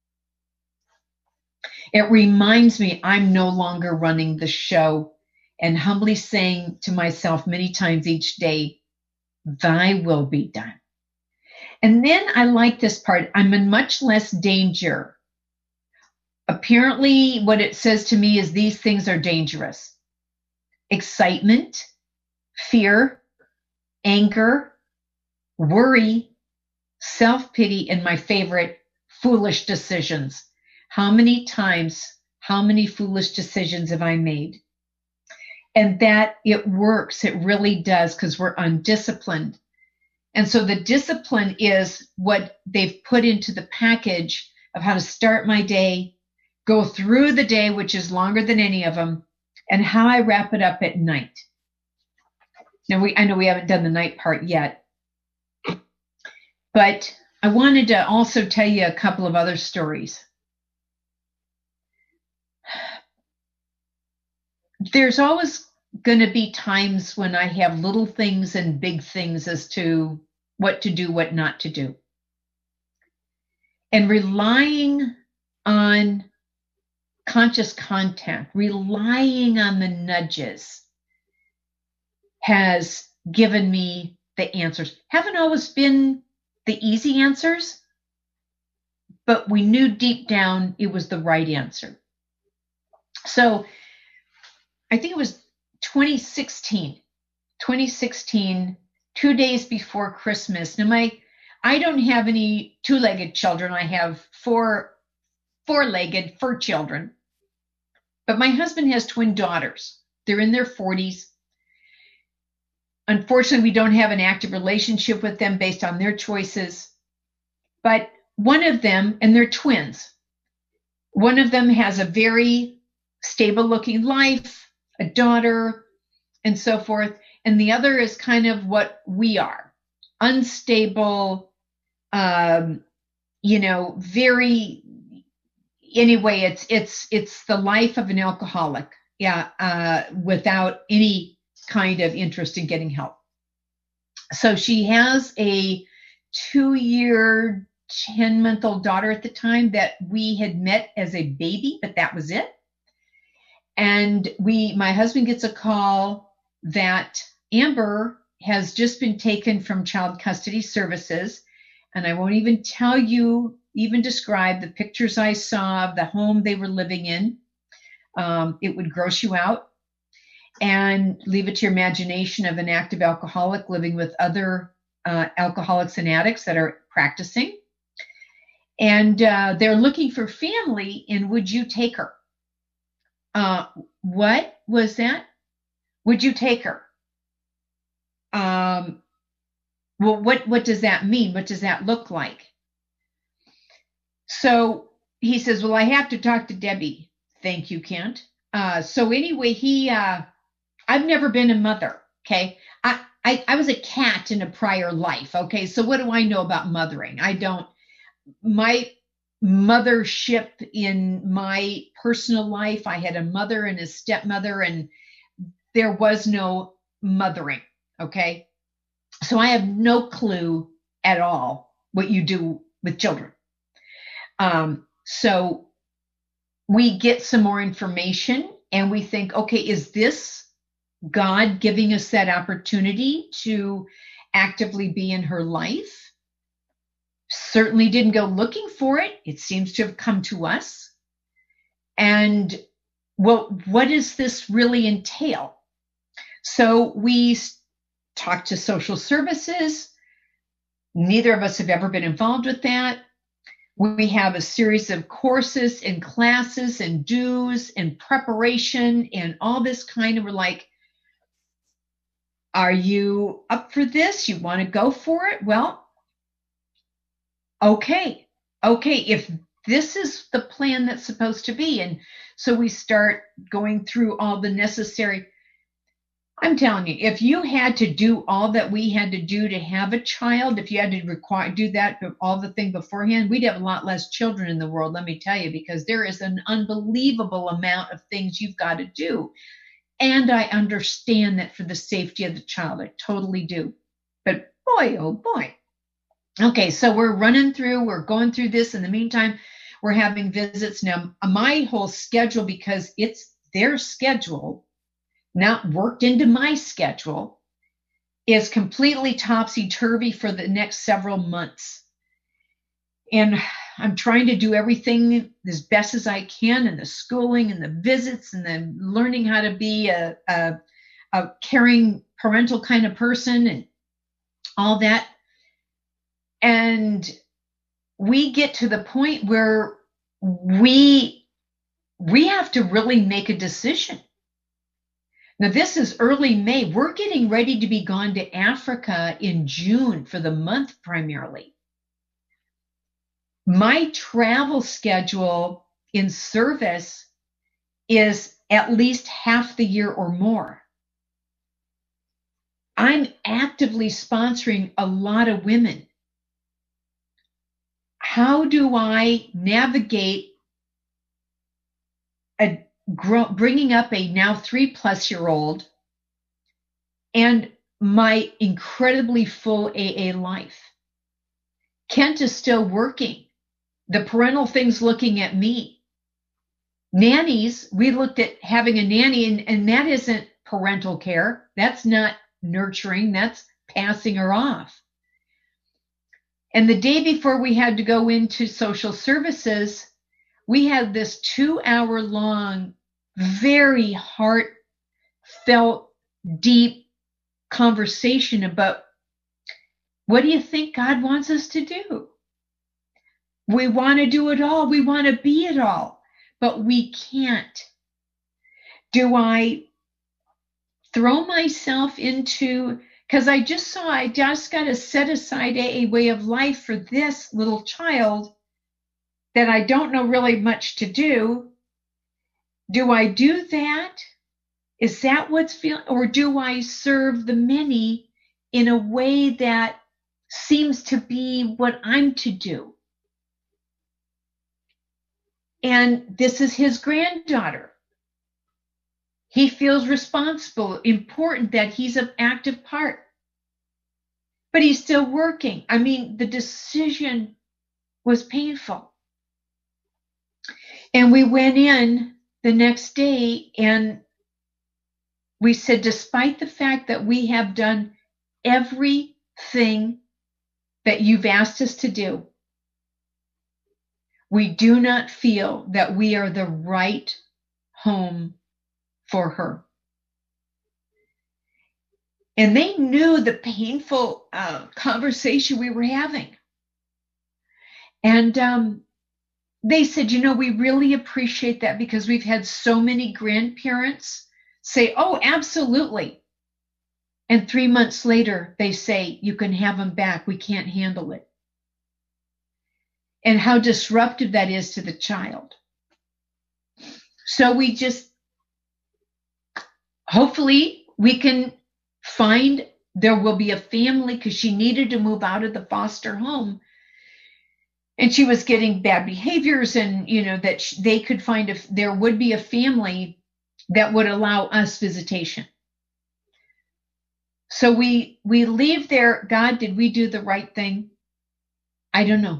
It reminds me I'm no longer running the show, and humbly saying to myself many times each day, thy will be done. And then I like this part. I'm in much less danger. Apparently, what it says to me is these things are dangerous. Excitement, fear, anger, worry, self-pity, and my favorite, foolish decisions. How many times, how many foolish decisions have I made? And that it works. It really does, because we're undisciplined. And so the discipline is what they've put into the package of how to start my day, go through the day, which is longer than any of them, and how I wrap it up at night. Now, I know we haven't done the night part yet, but I wanted to also tell you a couple of other stories. There's always going to be times when I have little things and big things as to what to do, what not to do. And relying on conscious contact, relying on the nudges has given me the answers. Haven't always been the easy answers, but we knew deep down it was the right answer. So I think it was 2016, 2 days before Christmas. Now I don't have any two-legged children. I have four-legged fur children. But my husband has twin daughters. They're in their 40s. Unfortunately, we don't have an active relationship with them based on their choices. But one of them, and they're twins, one of them has a very stable-looking life, a daughter, and so forth. And the other is kind of what we are, unstable, very, anyway, it's the life of an alcoholic, without any kind of interest in getting help. So she has a 2-year, 10-month-old daughter at the time that we had met as a baby, but that was it. And my husband gets a call that Amber has just been taken from Child Custody Services. And I won't even describe the pictures I saw of the home they were living in. It would gross you out, and leave it to your imagination of an active alcoholic living with other alcoholics and addicts that are practicing. And they're looking for family, and would you take her? What was that? Would you take her? Well, what does that mean? What does that look like? So he says, well, I have to talk to Debbie. Thank you, Kent. So anyway, I've never been a mother. Okay. I was a cat in a prior life. Okay. So what do I know about mothering? I don't. My mothership in my personal life, I had a mother and a stepmother, and there was no mothering. Okay. So I have no clue at all what you do with children. So we get some more information, and we think, okay, is this God giving us that opportunity to actively be in her life? Certainly didn't go looking for it. It seems to have come to us. And well, what does this really entail? So we talked to social services. Neither of us have ever been involved with that. We have a series of courses and classes and dues and preparation and all this kind of, we're like, are you up for this? You want to go for it? Well, okay, if this is the plan that's supposed to be. And so we start going through all the necessary. I'm telling you, if you had to do all that we had to do to have a child, if you had to do that, all the thing beforehand, we'd have a lot less children in the world, let me tell you, because there is an unbelievable amount of things you've got to do. And I understand that for the safety of the child, I totally do. But boy, oh boy. Okay, so we're running through, we're going through this. In the meantime, we're having visits. Now, my whole schedule, because it's their schedule, not worked into my schedule, is completely topsy-turvy for the next several months. And I'm trying to do everything as best as I can, and the schooling and the visits and then learning how to be a caring parental kind of person and all that. And we get to the point where we have to really make a decision. Now, this is early May. We're getting ready to be gone to Africa in June for the month primarily. My travel schedule in service is at least half the year or more. I'm actively sponsoring a lot of women. How do I navigate bringing up a now 3+-year-old and my incredibly full AA life? Kent is still working. The parental thing's looking at me. Nannies, we looked at having a nanny, and that isn't parental care. That's not nurturing. That's passing her off. And the day before we had to go into social services, we had this 2-hour-long, very heartfelt, deep conversation about, what do you think God wants us to do? We want to do it all. We want to be it all, but we can't. Do I throw myself into, because I just got to set aside a way of life for this little child that I don't know really much to do. Do I do that? Is that what's feeling? Or do I serve the many in a way that seems to be what I'm to do? And this is his granddaughter. He feels responsible, important that he's an active part. But he's still working. I mean, the decision was painful. And we went in the next day and we said, despite the fact that we have done everything that you've asked us to do, we do not feel that we are the right home for her. And they knew the painful conversation we were having. And they said, we really appreciate that, because we've had so many grandparents say, oh, absolutely. And 3 months later, they say, you can have them back. We can't handle it. And how disruptive that is to the child. So we just, hopefully we can find, there will be a family, because she needed to move out of the foster home. And she was getting bad behaviors, and, that they could find, if there would be a family that would allow us visitation. So we leave there. God, did we do the right thing? I don't know.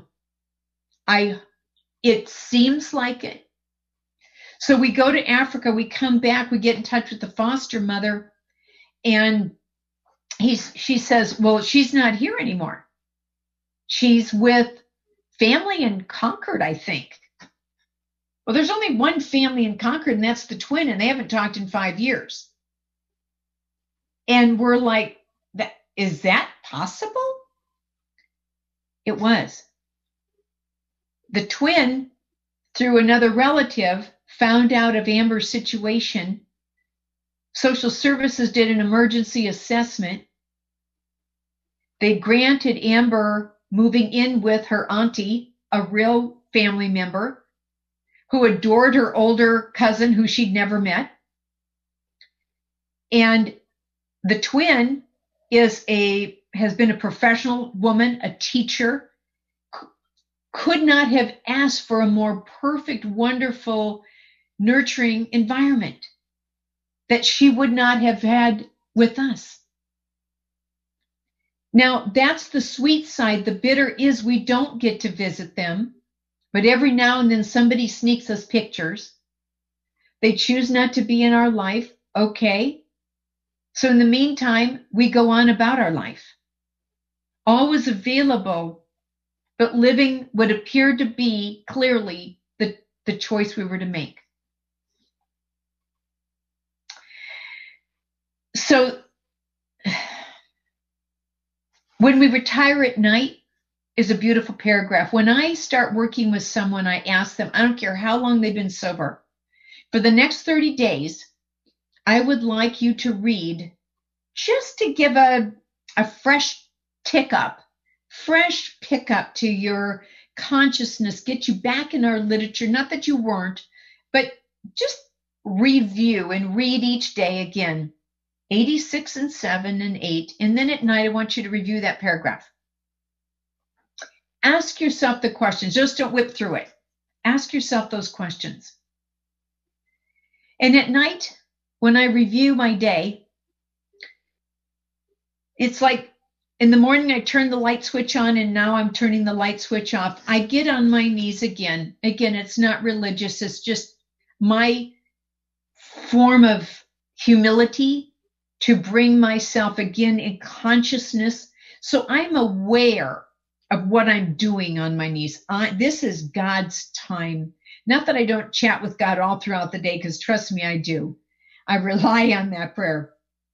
It seems like it. So we go to Africa, we come back, we get in touch with the foster mother, and she says, well, she's not here anymore. She's with family in Concord, I think. Well, there's only one family in Concord, and that's the twin, and they haven't talked in 5 years. And we're like, is that possible? It was. The twin, through another relative, found out of Amber's situation. Social services did an emergency assessment. They granted Amber moving in with her auntie, a real family member, who adored her older cousin who she'd never met. And the twin has been a professional woman, a teacher, could not have asked for a more perfect, wonderful, nurturing environment that she would not have had with us. Now, that's the sweet side. The bitter is we don't get to visit them, but every now and then somebody sneaks us pictures. They choose not to be in our life. Okay. So in the meantime, we go on about our life, always available, but living what appeared to be clearly the choice we were to make. So when we retire at night is a beautiful paragraph. When I start working with someone, I ask them, I don't care how long they've been sober, for the next 30 days, I would like you to read just to give a fresh pickup to your consciousness, get you back in our literature. Not that you weren't, but just review and read each day again, 86 and 7 and 8. And then at night, I want you to review that paragraph. Ask yourself the questions. Just don't whip through it. Ask yourself those questions. And at night, when I review my day, it's like in the morning I turn the light switch on, and now I'm turning the light switch off. I get on my knees again. Again, it's not religious. It's just my form of humility to bring myself again in consciousness. So I'm aware of what I'm doing on my knees. This is God's time. Not that I don't chat with God all throughout the day, because trust me, I do. I rely on that prayer.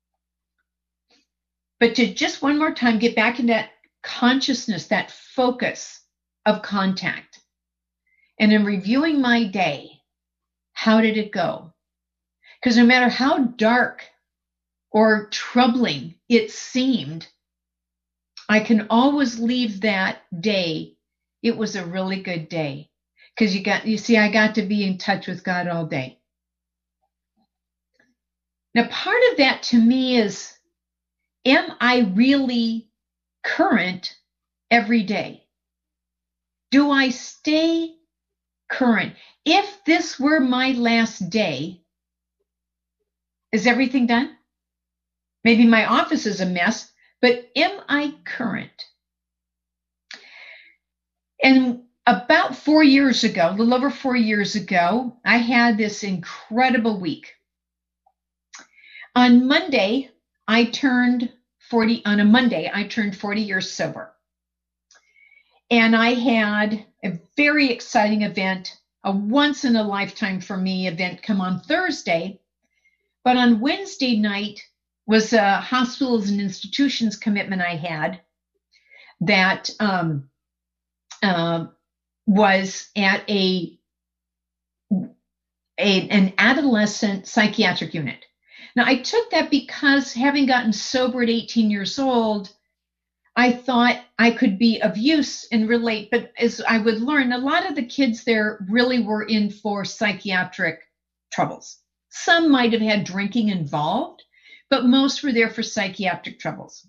But to just one more time get back in that consciousness, that focus of contact. And in reviewing my day, how did it go? Because no matter how dark or troubling it seemed, I can always leave that day. It was a really good day. Because I got to be in touch with God all day. Now, part of that to me is, am I really current every day? Do I stay current? If this were my last day, is everything done? Maybe my office is a mess, but am I current? And about 4 years ago, a little over 4 years ago, I had this incredible week. On Monday, I turned 40 years sober. And I had a very exciting event, a once in a lifetime for me event come on Thursday. But on Wednesday night was a hospitals and institutions commitment I had that was at an adolescent psychiatric unit. Now, I took that because having gotten sober at 18 years old, I thought I could be of use and relate. But as I would learn, a lot of the kids there really were in for psychiatric troubles. Some might have had drinking involved, but most were there for psychiatric troubles.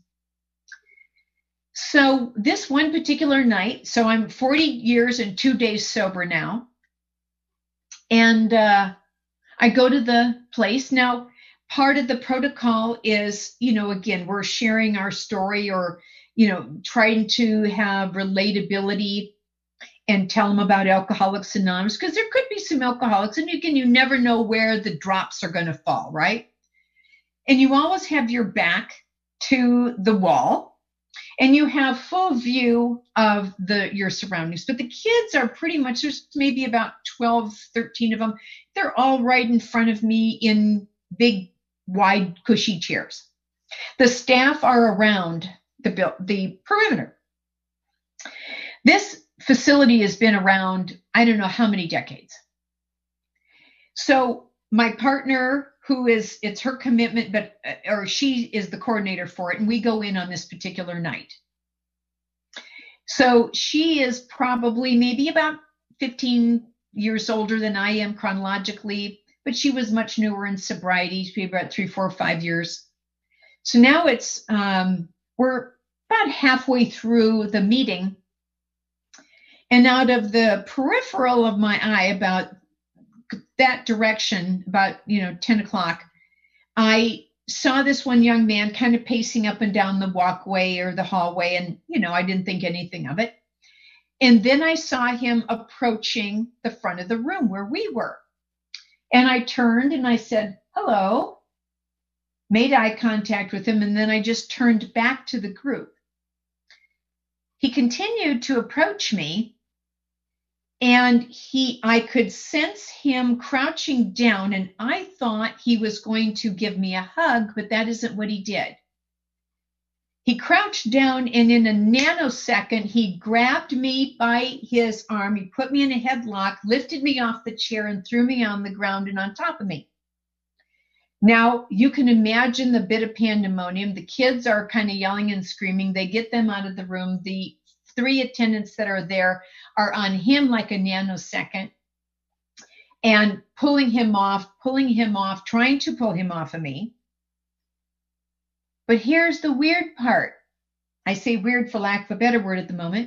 So this one particular night, so I'm 40 years and 2 days sober now. And I go to the place. Now, part of the protocol is, again, we're sharing our story or, trying to have relatability and tell them about Alcoholics Anonymous, because there could be some alcoholics, and you never know where the drops are going to fall, right? And you always have your back to the wall, and you have full view of your surroundings. But the kids are pretty much, there's maybe about 12, 13 of them. They're all right in front of me in big, wide, cushy chairs. The staff are around the perimeter. This facility has been around, I don't know how many decades. So my partner, it's her commitment, or she is the coordinator for it, and we go in on this particular night. So she is probably maybe about 15 years older than I am chronologically, but she was much newer in sobriety. She'd be about 3, 4, 5 years. So now we're about halfway through the meeting, and out of the peripheral of my eye, about that direction, about 10 o'clock, I saw this one young man kind of pacing up and down the walkway or the hallway, and I didn't think anything of it. And then I saw him approaching the front of the room where we were, and I turned and I said, hello, made eye contact with him, and then I just turned back to the group. He continued to approach me, and I could sense him crouching down, and I thought he was going to give me a hug, but that isn't what he did. He crouched down, and in a nanosecond, he grabbed me by his arm. He put me in a headlock, lifted me off the chair, and threw me on the ground and on top of me. Now, you can imagine the bit of pandemonium. The kids are kind of yelling and screaming. They get them out of the room. The 3 attendants that are there are on him like a nanosecond and pulling him off, trying to pull him off of me. But here's the weird part. I say weird for lack of a better word at the moment.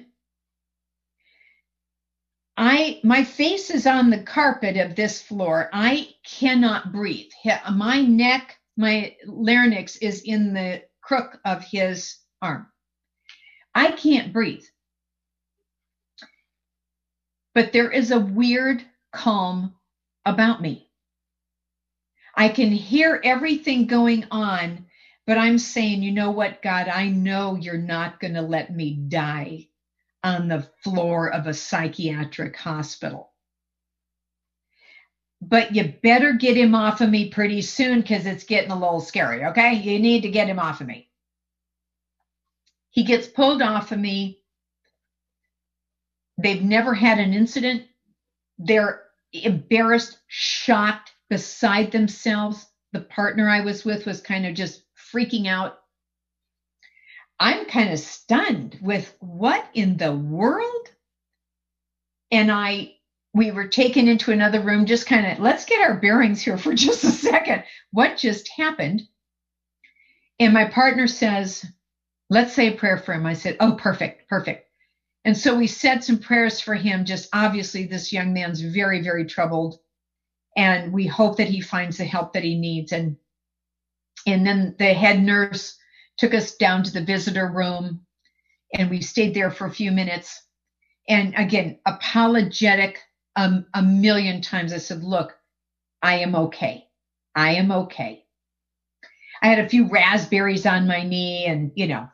My face is on the carpet of this floor. I cannot breathe. My neck, my larynx is in the crook of his arm. I can't breathe. But there is a weird calm about me. I can hear everything going on, but I'm saying, you know what, God, I know you're not going to let me die on the floor of a psychiatric hospital. But you better get him off of me pretty soon, because it's getting a little scary, okay? You need to get him off of me. He gets pulled off of me. They've never had an incident. They're embarrassed, shocked, beside themselves. The partner I was with was kind of just freaking out. I'm kind of stunned with what in the world? And we were taken into another room, just kind of, let's get our bearings here for just a second. What just happened? And my partner says, let's say a prayer for him. I said, oh, perfect. And so we said some prayers for him. Just obviously this young man's very, very troubled. And we hope that he finds the help that he needs. And then the head nurse took us down to the visitor room, and we stayed there for a few minutes. And again, apologetic a million times. I said, look, I am okay. I had a few raspberries on my knee and,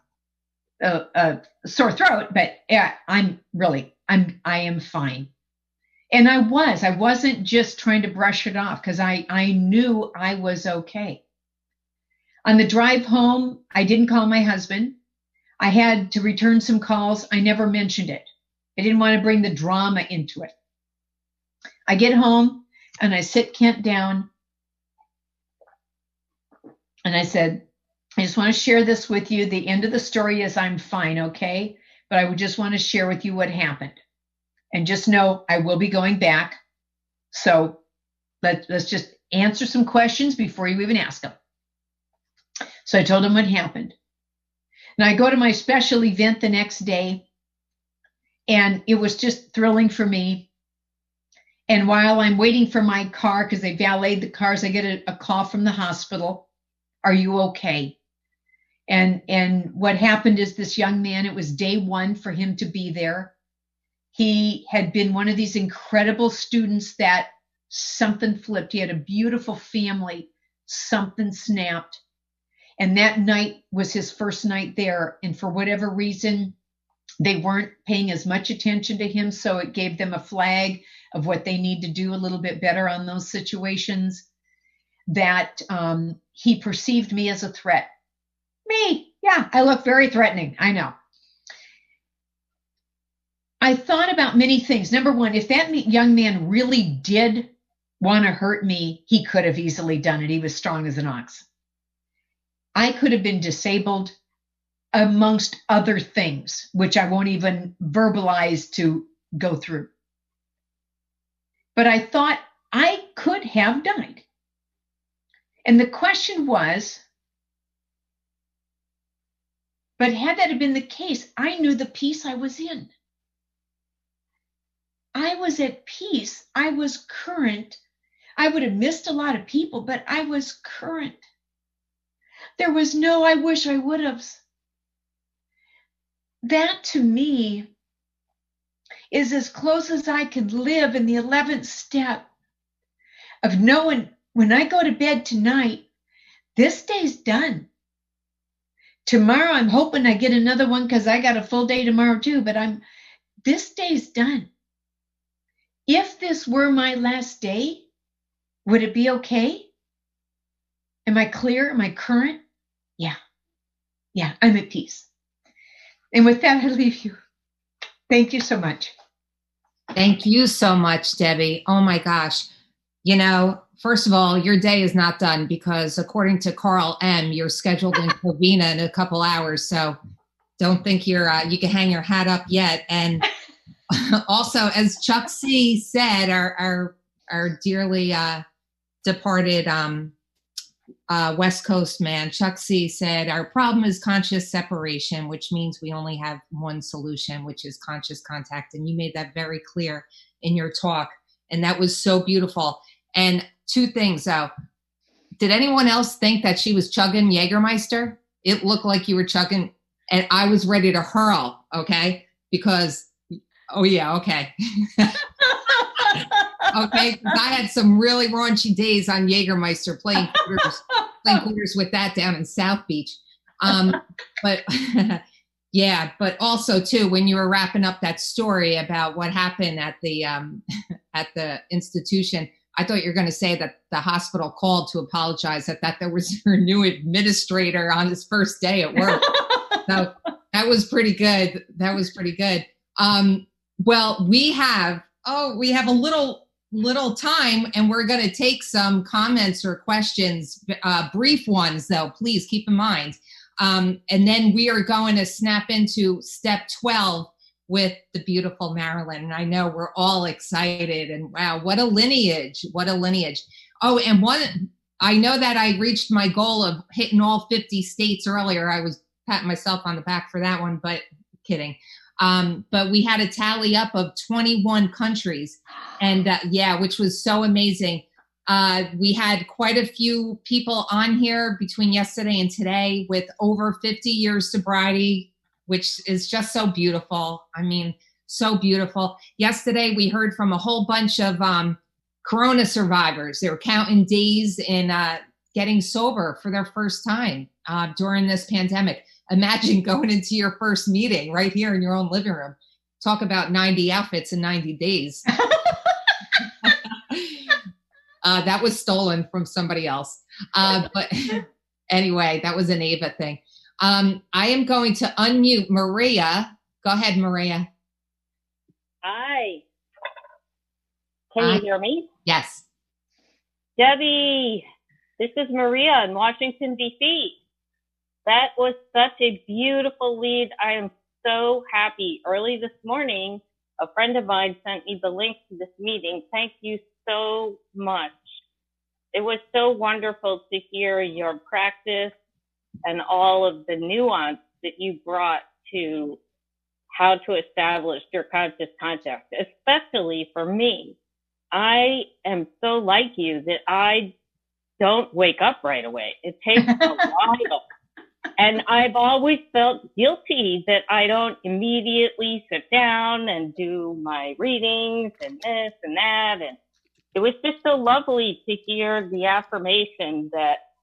a sore throat, but yeah, I am fine. And I wasn't just trying to brush it off, because I knew I was okay. On the drive home, I didn't call my husband. I had to return some calls. I never mentioned it. I didn't want to bring the drama into it. I get home and I sit Kent down and I said, I just want to share this with you. The end of the story is I'm fine, okay? But I would just want to share with you what happened. And just know I will be going back. So let's just answer some questions before you even ask them. So I told him what happened. And I go to my special event the next day, and it was just thrilling for me. And while I'm waiting for my car, because they valeted the cars, I get a call from the hospital. Are you okay? And what happened is this young man, it was day one for him to be there. He had been one of these incredible students that something flipped. He had a beautiful family. Something snapped. And that night was his first night there. And for whatever reason, they weren't paying as much attention to him. So it gave them a flag of what they need to do a little bit better on those situations. That he perceived me as a threat. Me, yeah, I look very threatening. I know. I thought about many things. Number one, if that young man really did want to hurt me, he could have easily done it. He was strong as an ox. I could have been disabled amongst other things, which I won't even verbalize to go through. But I thought I could have died. And the question was, but had that have been the case, I knew the peace I was in. I was at peace. I was current. I would have missed a lot of people, but I was current. There was no, I wish I would have. That to me is as close as I could live in the 11th step of knowing when I go to bed tonight, this day's done. Tomorrow, I'm hoping I get another one because I got a full day tomorrow too, but this day's done. If this were my last day, would it be okay? Am I clear? Am I current? Yeah. Yeah, I'm at peace. And with that, I leave you. Thank you so much. Thank you so much, Debbie. Oh my gosh. You know, first of all, your day is not done because according to Carl M., you're scheduled in Covina in a couple hours. So don't think you can hang your hat up yet. And also, as Chuck C. said, our dearly departed West Coast man, Chuck C. said, our problem is conscious separation, which means we only have one solution, which is conscious contact. And you made that very clear in your talk. And that was so beautiful. And two things, though. Did anyone else think that she was chugging Jägermeister? It looked like you were chugging, and I was ready to hurl, okay? Because, oh yeah, okay. Okay, I had some really raunchy days on Jägermeister playing quarters with that down in South Beach. But yeah, but also too, when you were wrapping up that story about what happened at the institution, I thought you were going to say that the hospital called to apologize that there was her new administrator on his first day at work. So that was pretty good. That was pretty good. Well, we have a little time, and we're going to take some comments or questions, brief ones though, please keep in mind. And then we are going to snap into step 12 with the beautiful Marilyn. And I know we're all excited, and wow, what a lineage. Oh, and I know that I reached my goal of hitting all 50 states earlier. I was patting myself on the back for that one, but kidding. But we had a tally up of 21 countries, and which was so amazing. We had quite a few people on here between yesterday and today with over 50 years sobriety, which is just so beautiful. I mean, so beautiful. Yesterday, we heard from a whole bunch of Corona survivors. They were counting days in getting sober for their first time during this pandemic. Imagine going into your first meeting right here in your own living room. Talk about 90 outfits in 90 days. That was stolen from somebody else. But anyway, that was an Ava thing. I am going to unmute Maria. Go ahead, Maria. Hi. Can you hear me? Yes. Debbie, this is Maria in Washington, D.C. That was such a beautiful lead. I am so happy. Early this morning, a friend of mine sent me the link to this meeting. Thank you so much. It was so wonderful to hear your practice and all of the nuance that you brought to how to establish your conscious contact, especially for me. I am so like you that I don't wake up right away. It takes a while. And I've always felt guilty that I don't immediately sit down and do my readings and this and that. And it was just so lovely to hear the affirmation that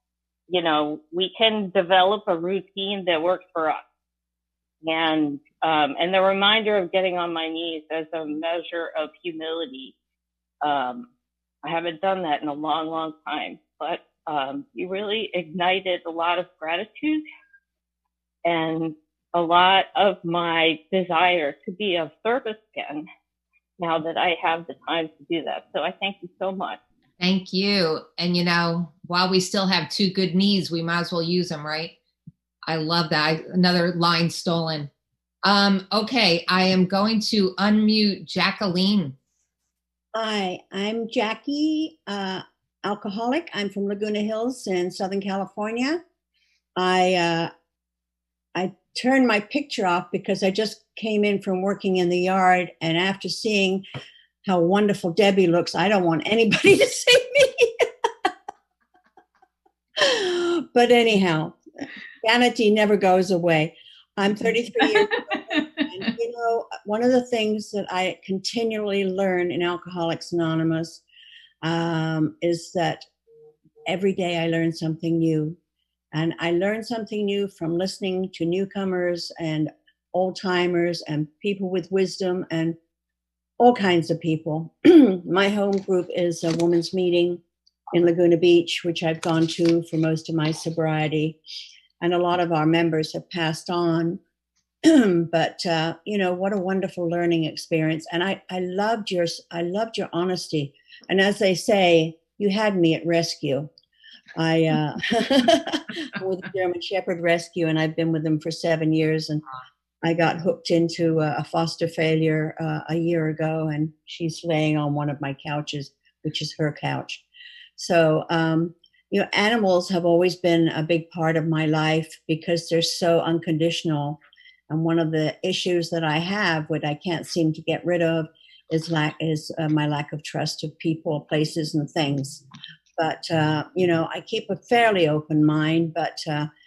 we can develop a routine that works for us. And the reminder of getting on my knees as a measure of humility. I haven't done that in a long, long time, but you really ignited a lot of gratitude and a lot of my desire to be of service again now that I have the time to do that. So I thank you so much. Thank you. And, while we still have two good knees, we might as well use them, right? I love that. Another line stolen. Okay, I am going to unmute Jacqueline. Hi, I'm Jackie, alcoholic. I'm from Laguna Hills in Southern California. I turned my picture off because I just came in from working in the yard, and after seeing how wonderful Debbie looks, I don't want anybody to see me. But anyhow, vanity never goes away. I'm 33 years old, and one of the things that I continually learn in Alcoholics Anonymous is that every day I learn something new. And I learn something new from listening to newcomers and old-timers and people with wisdom and all kinds of people. My home group is a women's meeting in Laguna Beach, which I've gone to for most of my sobriety. And a lot of our members have passed on. But, what a wonderful learning experience. And I loved your honesty. And as they say, you had me at rescue. I'm with the German Shepherd Rescue, and I've been with them for 7 years. And I got hooked into a foster failure a year ago, and she's laying on one of my couches, which is her couch. So, animals have always been a big part of my life because they're so unconditional. And one of the issues that I have, what I can't seem to get rid of, is my lack of trust of people, places, and things. But, I keep a fairly open mind, but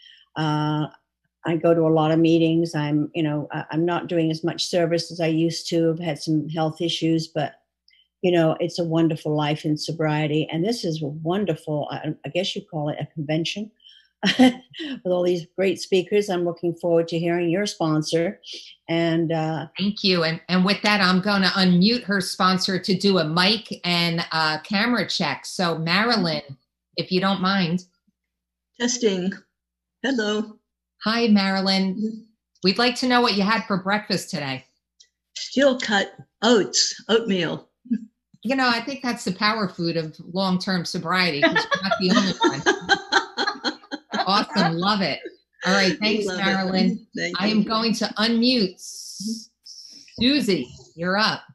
I go to a lot of meetings. I'm not doing as much service as I used to. I've had some health issues, but, it's a wonderful life in sobriety. And this is a wonderful, I guess you call it a convention with all these great speakers. I'm looking forward to hearing your sponsor. And thank you. And with that, I'm going to unmute her sponsor to do a mic and camera check. So Marilyn, if you don't mind. Testing. Hello. Hi, Marilyn. We'd like to know what you had for breakfast today. Steel cut oatmeal. I think that's the power food of long-term sobriety, because you're not the only one. Awesome. Love it. All right. Thanks, Marilyn. I am going to unmute Susie. You're up.